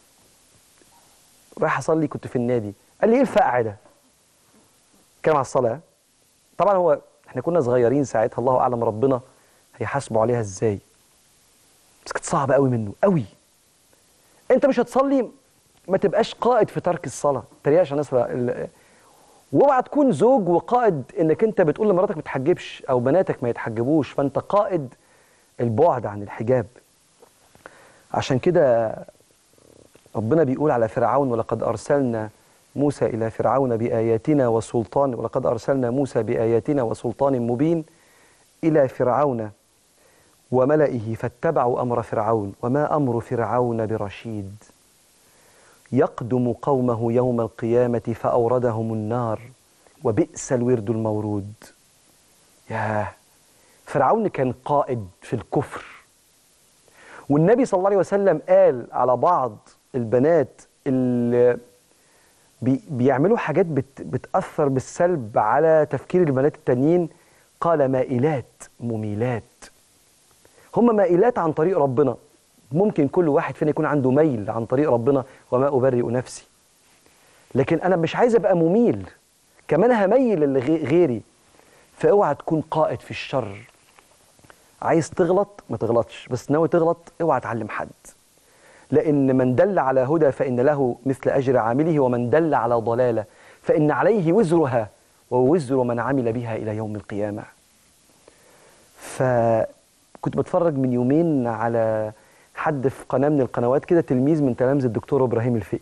رايح اصلي كنت في النادي، قال لي ايه الفقع ده؟ كلام على الصلاه. طبعا هو احنا كنا صغيرين ساعتها، الله اعلم ربنا هيحاسبوا عليها ازاي، بس كانت صعبه قوي منه قوي. انت مش هتصلي ما تبقاش قائد في ترك الصلاه، ما تريقش على الناس. واوعى تكون زوج وقائد انك انت بتقول لمراتك ما تحجبش او بناتك ما يتحجبوش، فانت قائد البعد عن الحجاب. عشان كده ربنا بيقول على فرعون ولقد ارسلنا موسى إلى فرعون بآياتنا وسلطان، ولقد أرسلنا موسى بآياتنا وسلطان مبين إلى فرعون وملئه فاتبعوا أمر فرعون وما أمر فرعون برشيد يقدم قومه يوم القيامة فأوردهم النار وبئس الورد المورود. ياه، فرعون كان قائد في الكفر، والنبي صلى الله عليه وسلم قال على بعض البنات اللي بي بيعملوا حاجات بت بتأثر بالسلب على تفكير البنات التانيين، قال مائلات مميلات. هم مائلات عن طريق ربنا، ممكن كل واحد فينا يكون عنده ميل عن طريق ربنا، وما أبرئ نفسي، لكن أنا مش عايز أبقى مميل، كمان هميل اللي غيري. فاوعى تكون قائد في الشر. عايز تغلط ما تغلطش، بس ناوي تغلط اوعى تعلم حد، لأن من دل على هدى فإن له مثل أجر عامله، ومن دل على ضلالة فإن عليه وزرها ووزر من عمل بها إلى يوم القيامة. فكنت بتفرج من يومين على حد في قناة من القنوات كده، تلميذ من تلامذة الدكتور إبراهيم الفقي،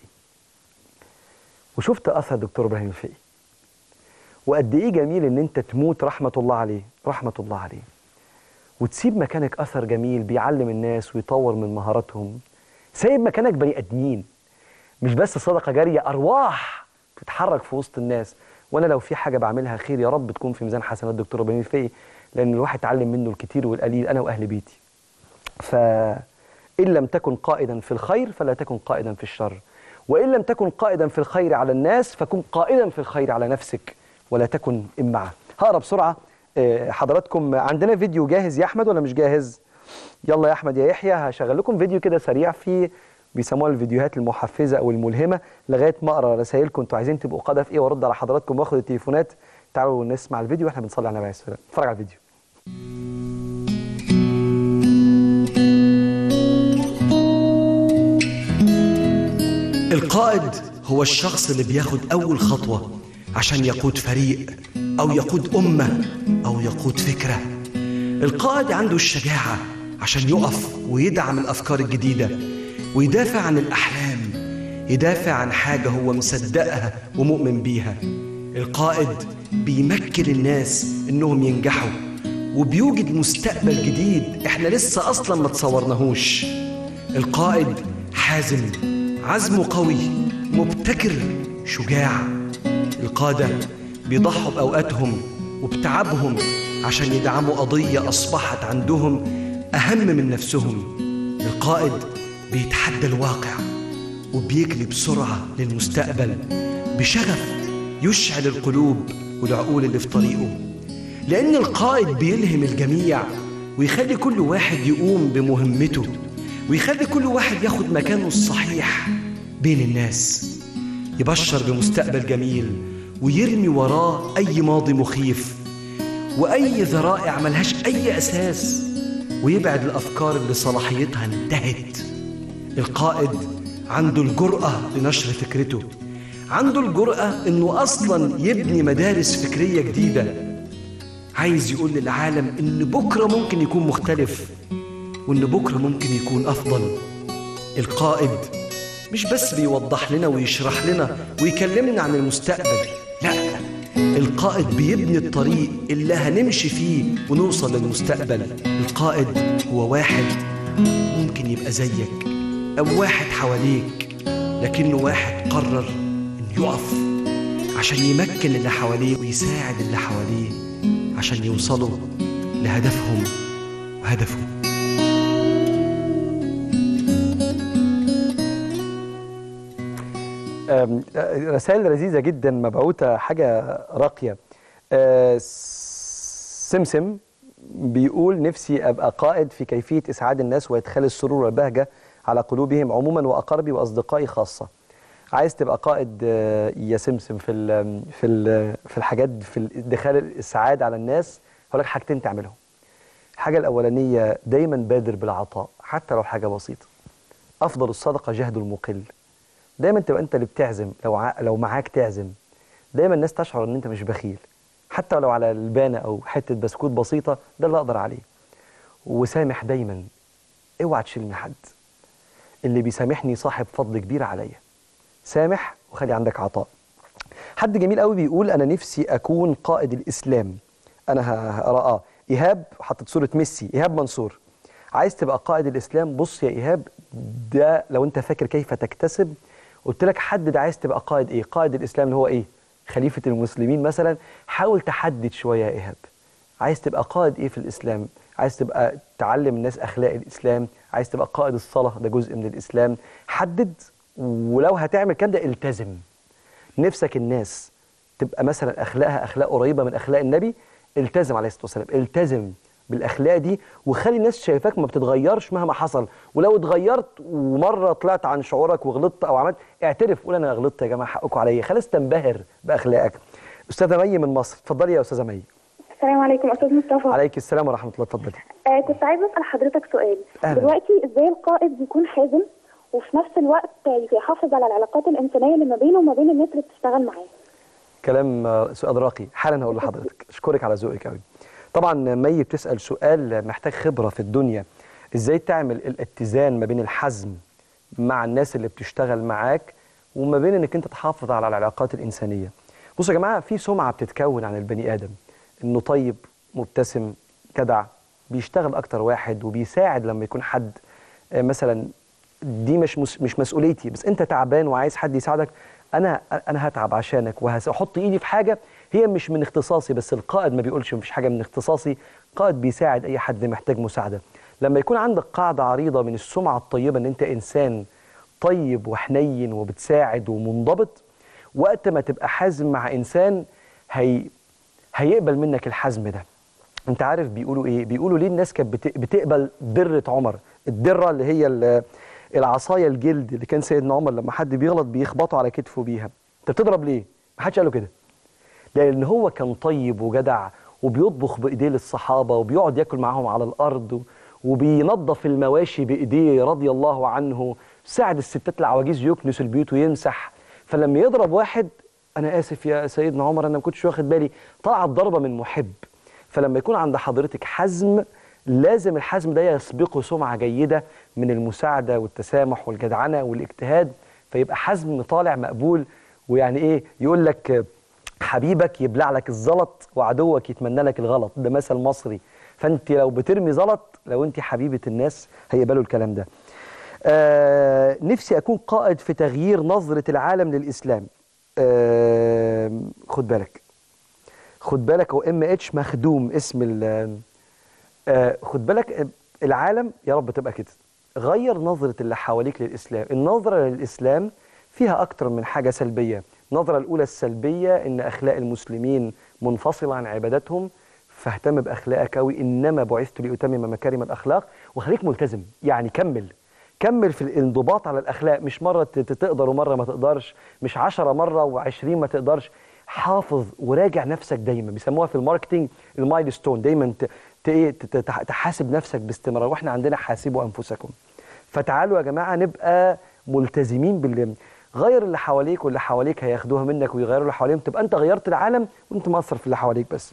وشفت أثر الدكتور إبراهيم الفقي وقد إيه جميل إن أنت تموت رحمة الله عليه رحمة الله عليه وتسيب مكانك أثر جميل بيعلم الناس ويطور من مهاراتهم. سايب مكانك بني آدمين، مش بس صدقة جارية، أرواح بتتحرك في وسط الناس. وأنا لو في حاجة بعملها خير يا رب تكون في ميزان حسنات الدكتور إبراهيم الفقي، لأن الواحد اتعلم منه الكتير والقليل، أنا وأهل بيتي. فإن لم تكن قائدا في الخير فلا تكن قائدا في الشر، وإن لم تكن قائدا في الخير على الناس فكن قائدا في الخير على نفسك ولا تكن إمعة. هقرا بسرعة حضراتكم. عندنا فيديو جاهز يا أحمد ولا مش جاهز؟ يلا يا أحمد يا يحيى، هشغل لكم فيديو كده سريع فيه بيسموها الفيديوهات المحفزة أو الملهمة، لغاية ما أقرأ رسائلكم أنتوا عايزين تبقوا قادة في إيه وأرد على حضراتكم وآخد التليفونات. تعالوا نسمع الفيديو وإحنا بنصلي على النبي عليه الصلاة والسلام. اتفرج على الفيديو. القائد هو الشخص اللي بياخد أول خطوة عشان يقود فريق أو يقود أمة أو يقود فكرة. القائد عنده الشجاعة عشان يقف ويدعم الأفكار الجديدة ويدافع عن الأحلام، يدافع عن حاجة هو مصدقها ومؤمن بيها. القائد بيمكن الناس إنهم ينجحوا وبيوجد مستقبل جديد إحنا لسه أصلا ما تصورناهوش. القائد حازم، عزمه قوي، مبتكر، شجاع. القادة بيضحوا بأوقاتهم وبتعبهم عشان يدعموا قضية أصبحت عندهم أهم من نفسهم. القائد بيتحدى الواقع وبيجري بسرعة للمستقبل بشغف يشعل القلوب والعقول اللي في طريقه، لأن القائد بيلهم الجميع ويخلي كل واحد يقوم بمهمته ويخلي كل واحد ياخد مكانه الصحيح بين الناس، يبشر بمستقبل جميل ويرمي وراه أي ماضي مخيف وأي ذرائع ملهاش أي أساس، ويبعد الأفكار اللي صلاحيتها انتهت. القائد عنده الجرأة لنشر فكرته، عنده الجرأة إنه أصلاً يبني مدارس فكرية جديدة، عايز يقول للعالم إن بكرة ممكن يكون مختلف وإن بكرة ممكن يكون أفضل. القائد مش بس بيوضح لنا ويشرح لنا ويكلمنا عن المستقبل، لا، القائد بيبني الطريق اللي هنمشي فيه ونوصل للمستقبل. القائد هو واحد ممكن يبقى زيك أو واحد حواليك، لكنه واحد قرر إنه يقف عشان يمكن اللي حواليه ويساعد اللي حواليه عشان يوصلوا لهدفهم وهدفهم. رسائل لذيذة جدا مبعوثة، حاجة راقية. سمسم بيقول نفسي أبقى قائد في كيفية إسعاد الناس وإدخال السرور والبهجة على قلوبهم عموما وأقاربي وأصدقائي خاصة. عايز تبقى قائد يا سمسم في ال في ال في الحاجات، في إدخال السعادة على الناس، هقول لك حاجتين تعملهم. الحاجة الأولانية دايما بادر بالعطاء حتى لو حاجة بسيطة. أفضل الصدقة جهد المقل. دايما تبقى انت اللي بتعزم، لو ع... لو معاك تعزم. دايما الناس تشعر ان انت مش بخيل، حتى لو على البانه او حته بسكوت بسيطه، ده اللي اقدر عليه. وسامح دايما، اوعى تشيل من حد. اللي بيسامحني صاحب فضل كبير عليا. سامح وخلي عندك عطاء. حد جميل قوي بيقول انا نفسي اكون قائد الاسلام. انا هقرا اه ايهاب حطت صوره ميسي، ايهاب منصور. عايز تبقى قائد الاسلام؟ بص يا ايهاب، ده لو انت فاكر كيف تكتسب، قلت لك حدد عايز تبقى قائد ايه. قائد الاسلام اللي هو ايه؟ خليفه المسلمين مثلا. حاول تحدد شويه يا ايهاب، عايز تبقى قائد ايه في الاسلام؟ عايز تبقى تعلم الناس اخلاق الاسلام؟ عايز تبقى قائد الصلاه، ده جزء من الاسلام. حدد، ولو هتعمل كام ده التزم. نفسك الناس تبقى مثلا اخلاقها اخلاق قريبه من اخلاق النبي، التزم عليه الصلاه والسلام، التزم بالاخلاق دي، وخلي الناس شايفاك ما بتتغيرش مهما حصل. ولو اتغيرت ومره طلعت عن شعورك وغلطت او عملت، اعترف، قول انا غلطت يا جماعه حقكم عليا، خلاص تنبهر باخلاقك. استاذه مي من مصر، اتفضلي يا استاذه مي. السلام عليكم استاذ مصطفى. عليك السلام ورحمه الله، اتفضلي. آه كنت عايزه اسال حضرتك سؤال. أهلا. دلوقتي ازاي القائد بيكون حازم وفي نفس الوقت يحافظ على العلاقات الانسانيه اللي ما بينه وما بين الناس اللي بتشتغل معاه؟ كلام آه، سؤال راقي، حالا هقول لحضرتك. اشكرك على ذوقك قوي. طبعا مي بتسال سؤال محتاج خبره في الدنيا، ازاي تعمل الاتزان ما بين الحزم مع الناس اللي بتشتغل معاك وما بين انك انت تحافظ على العلاقات الانسانيه. بصوا يا جماعه، في سمعه بتتكون عن البني ادم انه طيب، مبتسم، جدع، بيشتغل اكتر واحد وبيساعد لما يكون حد آه، مثلا دي مش مس- مش مسؤوليتي، بس انت تعبان وعايز حد يساعدك، انا انا هتعب عشانك وهحط ايدي في حاجه هي مش من اختصاصي. بس القائد ما بيقولش مفيش حاجه من اختصاصي، قائد بيساعد اي حد محتاج مساعده. لما يكون عندك قاعده عريضه من السمعه الطيبه ان انت انسان طيب وحنين وبتساعد ومنضبط، وقت ما تبقى حازم مع انسان هي هيقبل منك الحزم ده. انت عارف بيقولوا ايه؟ بيقولوا ليه الناس كانت بت- بتقبل درة عمر؟ الدرة اللي هي ال- العصاية الجلد اللي كان سيدنا عمر لما حد بيغلط بيخبطوا على كتفه بيها. انت بتضرب ليه؟ ما حدش قال له كده. لان هو كان طيب وجدع وبيطبخ بايديه للصحابة وبيقعد ياكل معاهم على الارض وبينظف المواشي بايديه رضي الله عنه، ساعد الستات العواجيز يكنس البيوت ويمسح. فلما يضرب واحد، انا اسف يا سيدنا عمر انا ما كنتش واخد بالي، طلعت ضربة من محب. فلما يكون عند حضرتك حزم، لازم الحزم ده يسبقه سمعة جيدة من المساعدة والتسامح والجدعنة والاجتهاد، فيبقى حزم طالع مقبول. ويعني ايه؟ يقول لك حبيبك يبلع لك الزلط وعدوك يتمنى لك الغلط، ده مثل مصري. فانت لو بترمي زلط، لو انت حبيبة الناس هيقبلوا الكلام ده. آه نفسي اكون قائد في تغيير نظرة العالم للإسلام. آه خد بالك خد بالك هو ام اتش مخدوم اسم ال آه خد بالك آه، العالم يا رب تبقى كده. غير نظرة اللي حواليك للإسلام. النظرة للإسلام فيها أكتر من حاجة سلبية. النظرة الأولى السلبية إن أخلاق المسلمين منفصلة عن عباداتهم، فاهتم بأخلاقك أوي، إنما بعثت لأتمم مكارم الأخلاق. وخليك ملتزم، يعني كمل كمل في الانضباط على الأخلاق، مش مرة ت- ت- تقدر ومرة ما تقدرش، مش عشرة مرة وعشرين ما تقدرش. حافظ وراجع نفسك دايما، بيسموها في الماركتينج المايلستون، دايما ت- ت- إيه، ت- ت- تحاسب نفسك باستمرار، واحنا عندنا حاسبوا أنفسكم. فتعالوا يا جماعة نبقى ملتزمين باللي غير اللي حواليك، واللي حواليك هياخدوها منك ويغيروا اللي حواليهم، تبقى انت غيرت العالم وانت مأثر في اللي حواليك بس.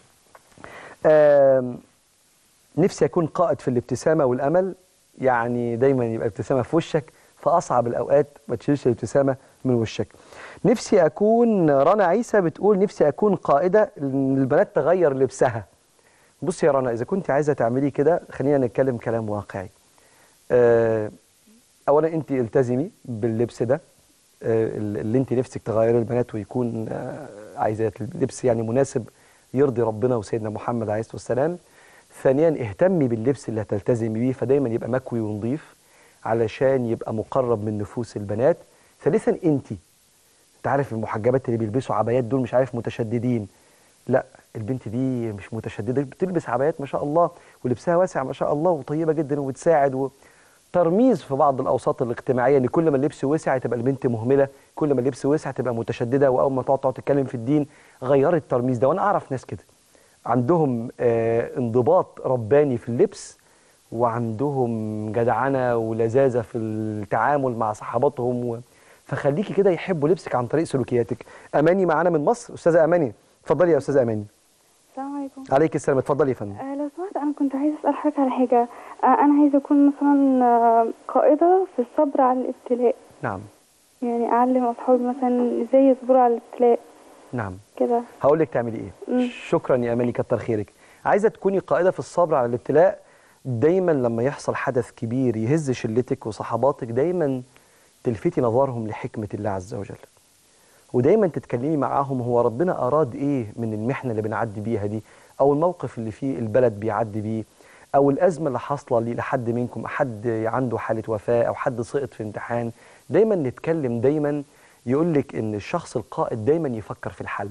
آم، نفسي أكون قائد في الابتسامة والأمل، يعني دايما يبقى ابتسامة في وشك في أصعب الأوقات، ما تشيلش الابتسامة من وشك. نفسي أكون، رنا عيسى بتقول نفسي أكون قائدة إن البنات تغير لبسها. بصي يا رنا، إذا كنت عايزة تعملي كده خلينا نتكلم كلام واقعي. آه، أولا أنت التزمي باللبس ده، آه، اللي أنت نفسك تغيري البنات ويكون آه، عايزة لبس يعني مناسب يرضي ربنا وسيدنا محمد عليه الصلاة والسلام. ثانيا اهتمي باللبس اللي هتلتزمي بيه، فدايما يبقى مكوي ونظيف علشان يبقى مقرب من نفوس البنات. ثالثا انت انت عارف المحجبات اللي بيلبسوا عبايات دول مش عارف متشددين، لا البنت دي مش متشدده، بتلبس عبايات ما شاء الله ولبسها واسع ما شاء الله وطيبه جدا وبتساعد و... ترميز في بعض الاوساط الاجتماعيه ان كل ما اللبس وسع تبقى البنت مهمله، كل ما اللبس وسع تبقى متشدده، واول ما تقعد تقعد تتكلم في الدين غيرت الترميز ده. وانا اعرف ناس كده عندهم آه انضباط رباني في اللبس، وعندهم جدعنه ولذاذه في التعامل مع صحاباتهم و... فخليكي كده يحبوا لبسك عن طريق سلوكياتك. اماني معانا من مصر، استاذه اماني اتفضلي يا استاذه اماني. السلام عليكم. عليك السلام، اتفضلي يا فندم. آه لو سمحت انا كنت عايزه اسال حضرتك على حاجه. آه انا عايزه اكون مثلا آه قائده في الصبر على الابتلاء. نعم. يعني اعلم اصحابي مثلا ازاي يصبروا على الابتلاء. نعم كده. هقول لك تعملي ايه. مم. شكرا يا اماني، كتر خيرك. عايزه تكوني قائده في الصبر على الابتلاء. دايما لما يحصل حدث كبير يهز شلتك وصحباتك، دايما تلفتي نظرهم لحكمه الله عز وجل، ودايما تتكلمي معاهم هو ربنا اراد ايه من المحنه اللي بنعدي بيها دي، او الموقف اللي فيه البلد بيعدي بيه، او الازمه اللي حاصله لحد منكم، حد عنده حاله وفاه او حد سقط في امتحان. دايما نتكلم، دايما يقول لك ان الشخص القائد دايما يفكر في الحل،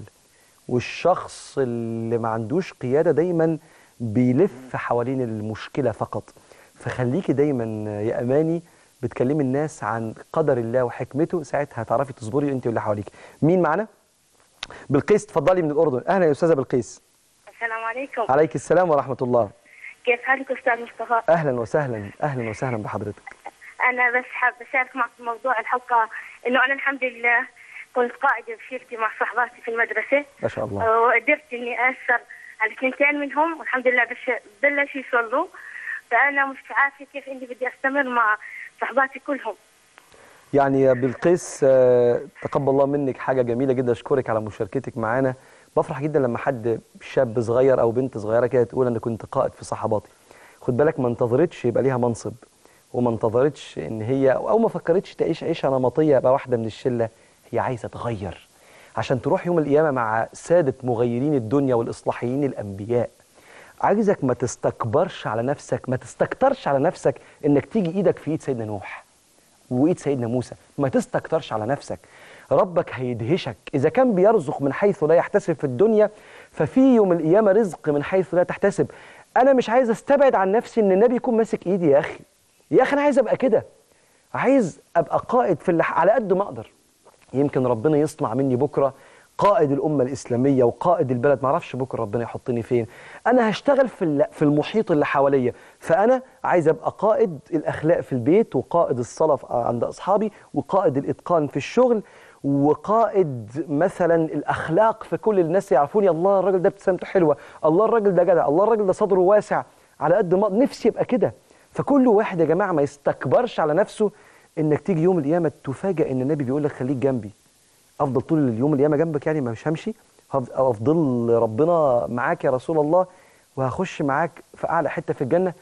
والشخص اللي ما عندوش قياده دايما بيلف حوالين المشكله فقط. فخليكي دايما يا اماني بتكلمي الناس عن قدر الله وحكمته، ساعتها هتعرفي تصبري انت واللي حواليك. مين معانا؟ بلقيس، اتفضلي من الاردن. اهلا يا استاذه بلقيس. السلام عليكم. عليك السلام ورحمه الله. كيف حالك استاذ مصطفى؟ اهلا وسهلا، اهلا وسهلا بحضرتك. انا بس حابه اشارك معك في موضوع الحلقه، انه انا الحمد لله كنت قائده بشيرتي مع صحباتي في المدرسه ما شاء الله، وقدرت اني اثر على اثنتين منهم والحمد لله بلشوا يصلوا. فانا مش عارفه كيف اني بدي استمر مع صحباتي كلهم. يعني يا بلقيس تقبل الله منك، حاجه جميله جدا، اشكرك على مشاركتك معانا. بفرح جدا لما حد شاب صغير او بنت صغيره كده تقول انا كنت قائد في صحباتي. خد بالك، ما انتظرتش يبقى ليها منصب، وما انتظرتش ان هي او ما فكرتش تعيش عيشه نمطيه ابقى واحده من الشله. هي عايزه تغير عشان تروح يوم القيامه مع ساده مغيرين الدنيا والاصلاحيين الانبياء. عايزك ما تستكبرش على نفسك، ما تستكترش على نفسك انك تيجي ايدك في ايد سيدنا نوح وايد سيدنا موسى. ما تستكترش على نفسك. ربك هيدهشك. اذا كان بيرزق من حيث لا يحتسب في الدنيا، ففي يوم القيامه رزق من حيث لا تحتسب. انا مش عايز استبعد عن نفسي ان النبي يكون ماسك ايدي. يا اخي يا اخي انا عايز ابقى كده، عايز ابقى قائد في اللي على قد ما اقدر. يمكن ربنا يصنع مني بكره قائد الامه الاسلاميه وقائد البلد، ما اعرفش بكره ربنا يحطني فين. انا هشتغل في في المحيط اللي حواليا. فانا عايز ابقى قائد الاخلاق في البيت، وقائد الصلاه عند اصحابي، وقائد الاتقان في الشغل، وقائد مثلا الاخلاق في كل الناس يعرفوني. الله الراجل ده ابتسامته حلوه، الله الراجل ده جدع، الله الراجل ده صدره واسع. على قد ما نفسي ابقى كده. فكل واحد يا جماعه ما يستكبرش على نفسه انك تيجي يوم القيامه تفاجئ ان النبي بيقول لك خليك جنبي، افضل طول اليوم القيامه جنبك، يعني مش همشي، افضل ربنا معاك يا رسول الله، وهخش معاك في اعلى حته في الجنه.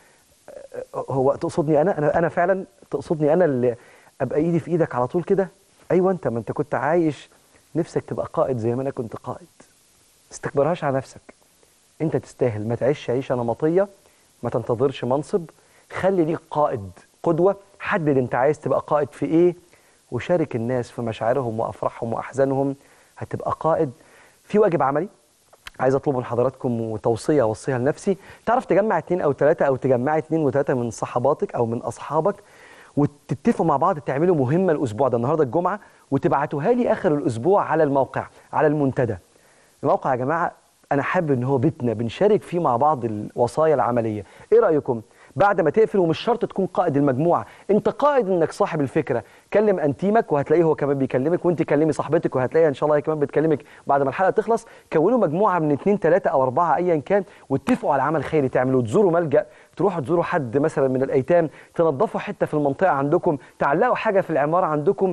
هو تقصدني انا انا انا فعلا تقصدني انا اللي ابقى ايدي في ايدك على طول كده؟ ايوه انت، ما انت كنت عايش نفسك تبقى قائد زي ما انا كنت قائد. ما تستكبرهاش على نفسك، انت تستاهل. ما تعيش عيشه نمطيه، ما تنتظرش منصب، خلي ليك قائد قدوه. حدد انت عايز تبقى قائد في ايه، وشارك الناس في مشاعرهم وافراحهم واحزانهم. هتبقى قائد. في واجب عملي عايز اطلبه من حضراتكم وتوصيه اوصيها لنفسي. تعرف تجمع اتنين او تلاته، او تجمعي اتنين وتلاته من صحباتك او من اصحابك، وتتفقوا مع بعض تعملوا مهمه الاسبوع ده، النهارده الجمعه، وتبعتوها لي اخر الاسبوع على الموقع، على المنتدى. الموقع يا جماعه انا حابب ان هو بيتنا بنشارك فيه مع بعض الوصايا العمليه. ايه رايكم؟ بعد ما تقفل، ومش شرط تكون قائد المجموعه، انت قائد انك صاحب الفكره. كلم انتيمك وهتلاقيه هو كمان بيكلمك، وانت كلمي صاحبتك وهتلاقيها ان شاء الله هي كمان بتكلمك بعد ما الحلقه تخلص. كونوا مجموعه من اثنين ثلاثه او اربعه ايا كان، واتفقوا على عمل خيري تعملوه. تزوروا ملجأ، تروحوا تزوروا حد مثلا من الايتام، تنظفوا حته في المنطقه عندكم، تعلقوا حاجه في العماره عندكم.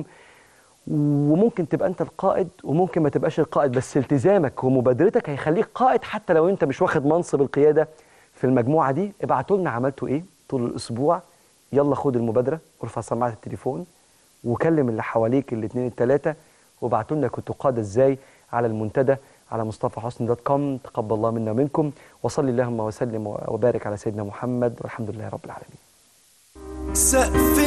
وممكن تبقى انت القائد وممكن ما تبقاش القائد، بس التزامك ومبادرتك هيخليك قائد حتى لو انت مش واخد منصب القياده في المجموعه دي. ابعتوا لنا عملتوا ايه طول الاسبوع. يلا خد المبادره، ارفع سماعه التليفون وكلم اللي حواليك الاثنين الثلاثه، وابعتوا لنا كنتوا قاده ازاي على المنتدى على مصطفى حسني دوت كوم. تقبل الله منا ومنكم، وصلي اللهم وسلم وبارك على سيدنا محمد، والحمد لله رب العالمين. سقف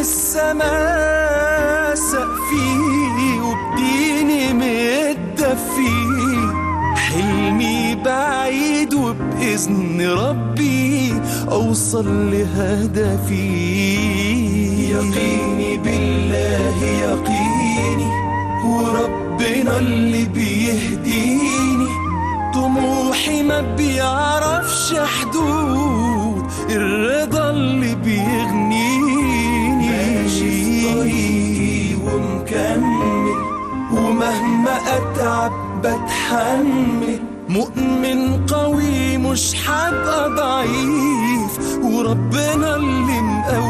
السماء سقفي وبديني متدفي، حلمي بعيد وبإذن ربي أوصل لهدفي. يقيني بالله يقيني، وربنا اللي بيهديني. طموحي ما بيعرفش حدود، الرضا اللي بيغنيني. ماشي في طريقي ومكمل، ومهما أتعب بتحمل. مؤمن قوي مش هبقى ضعيف، وربنا اللي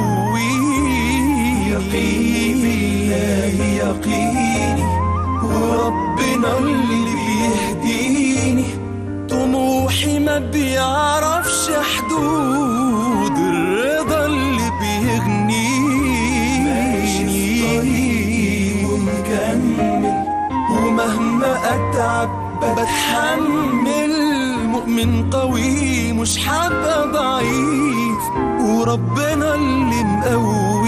مقويني. يقيني بالله يقيني، وربنا اللي بيهديني، طموحي ما بيعرفش حدود، الرضا اللي بيغنيني. ماشي في طريقي ومكمل، ومهما أتعب بتحمل، مؤمن قوي مش حابة ضعيف، وربنا اللي مقوي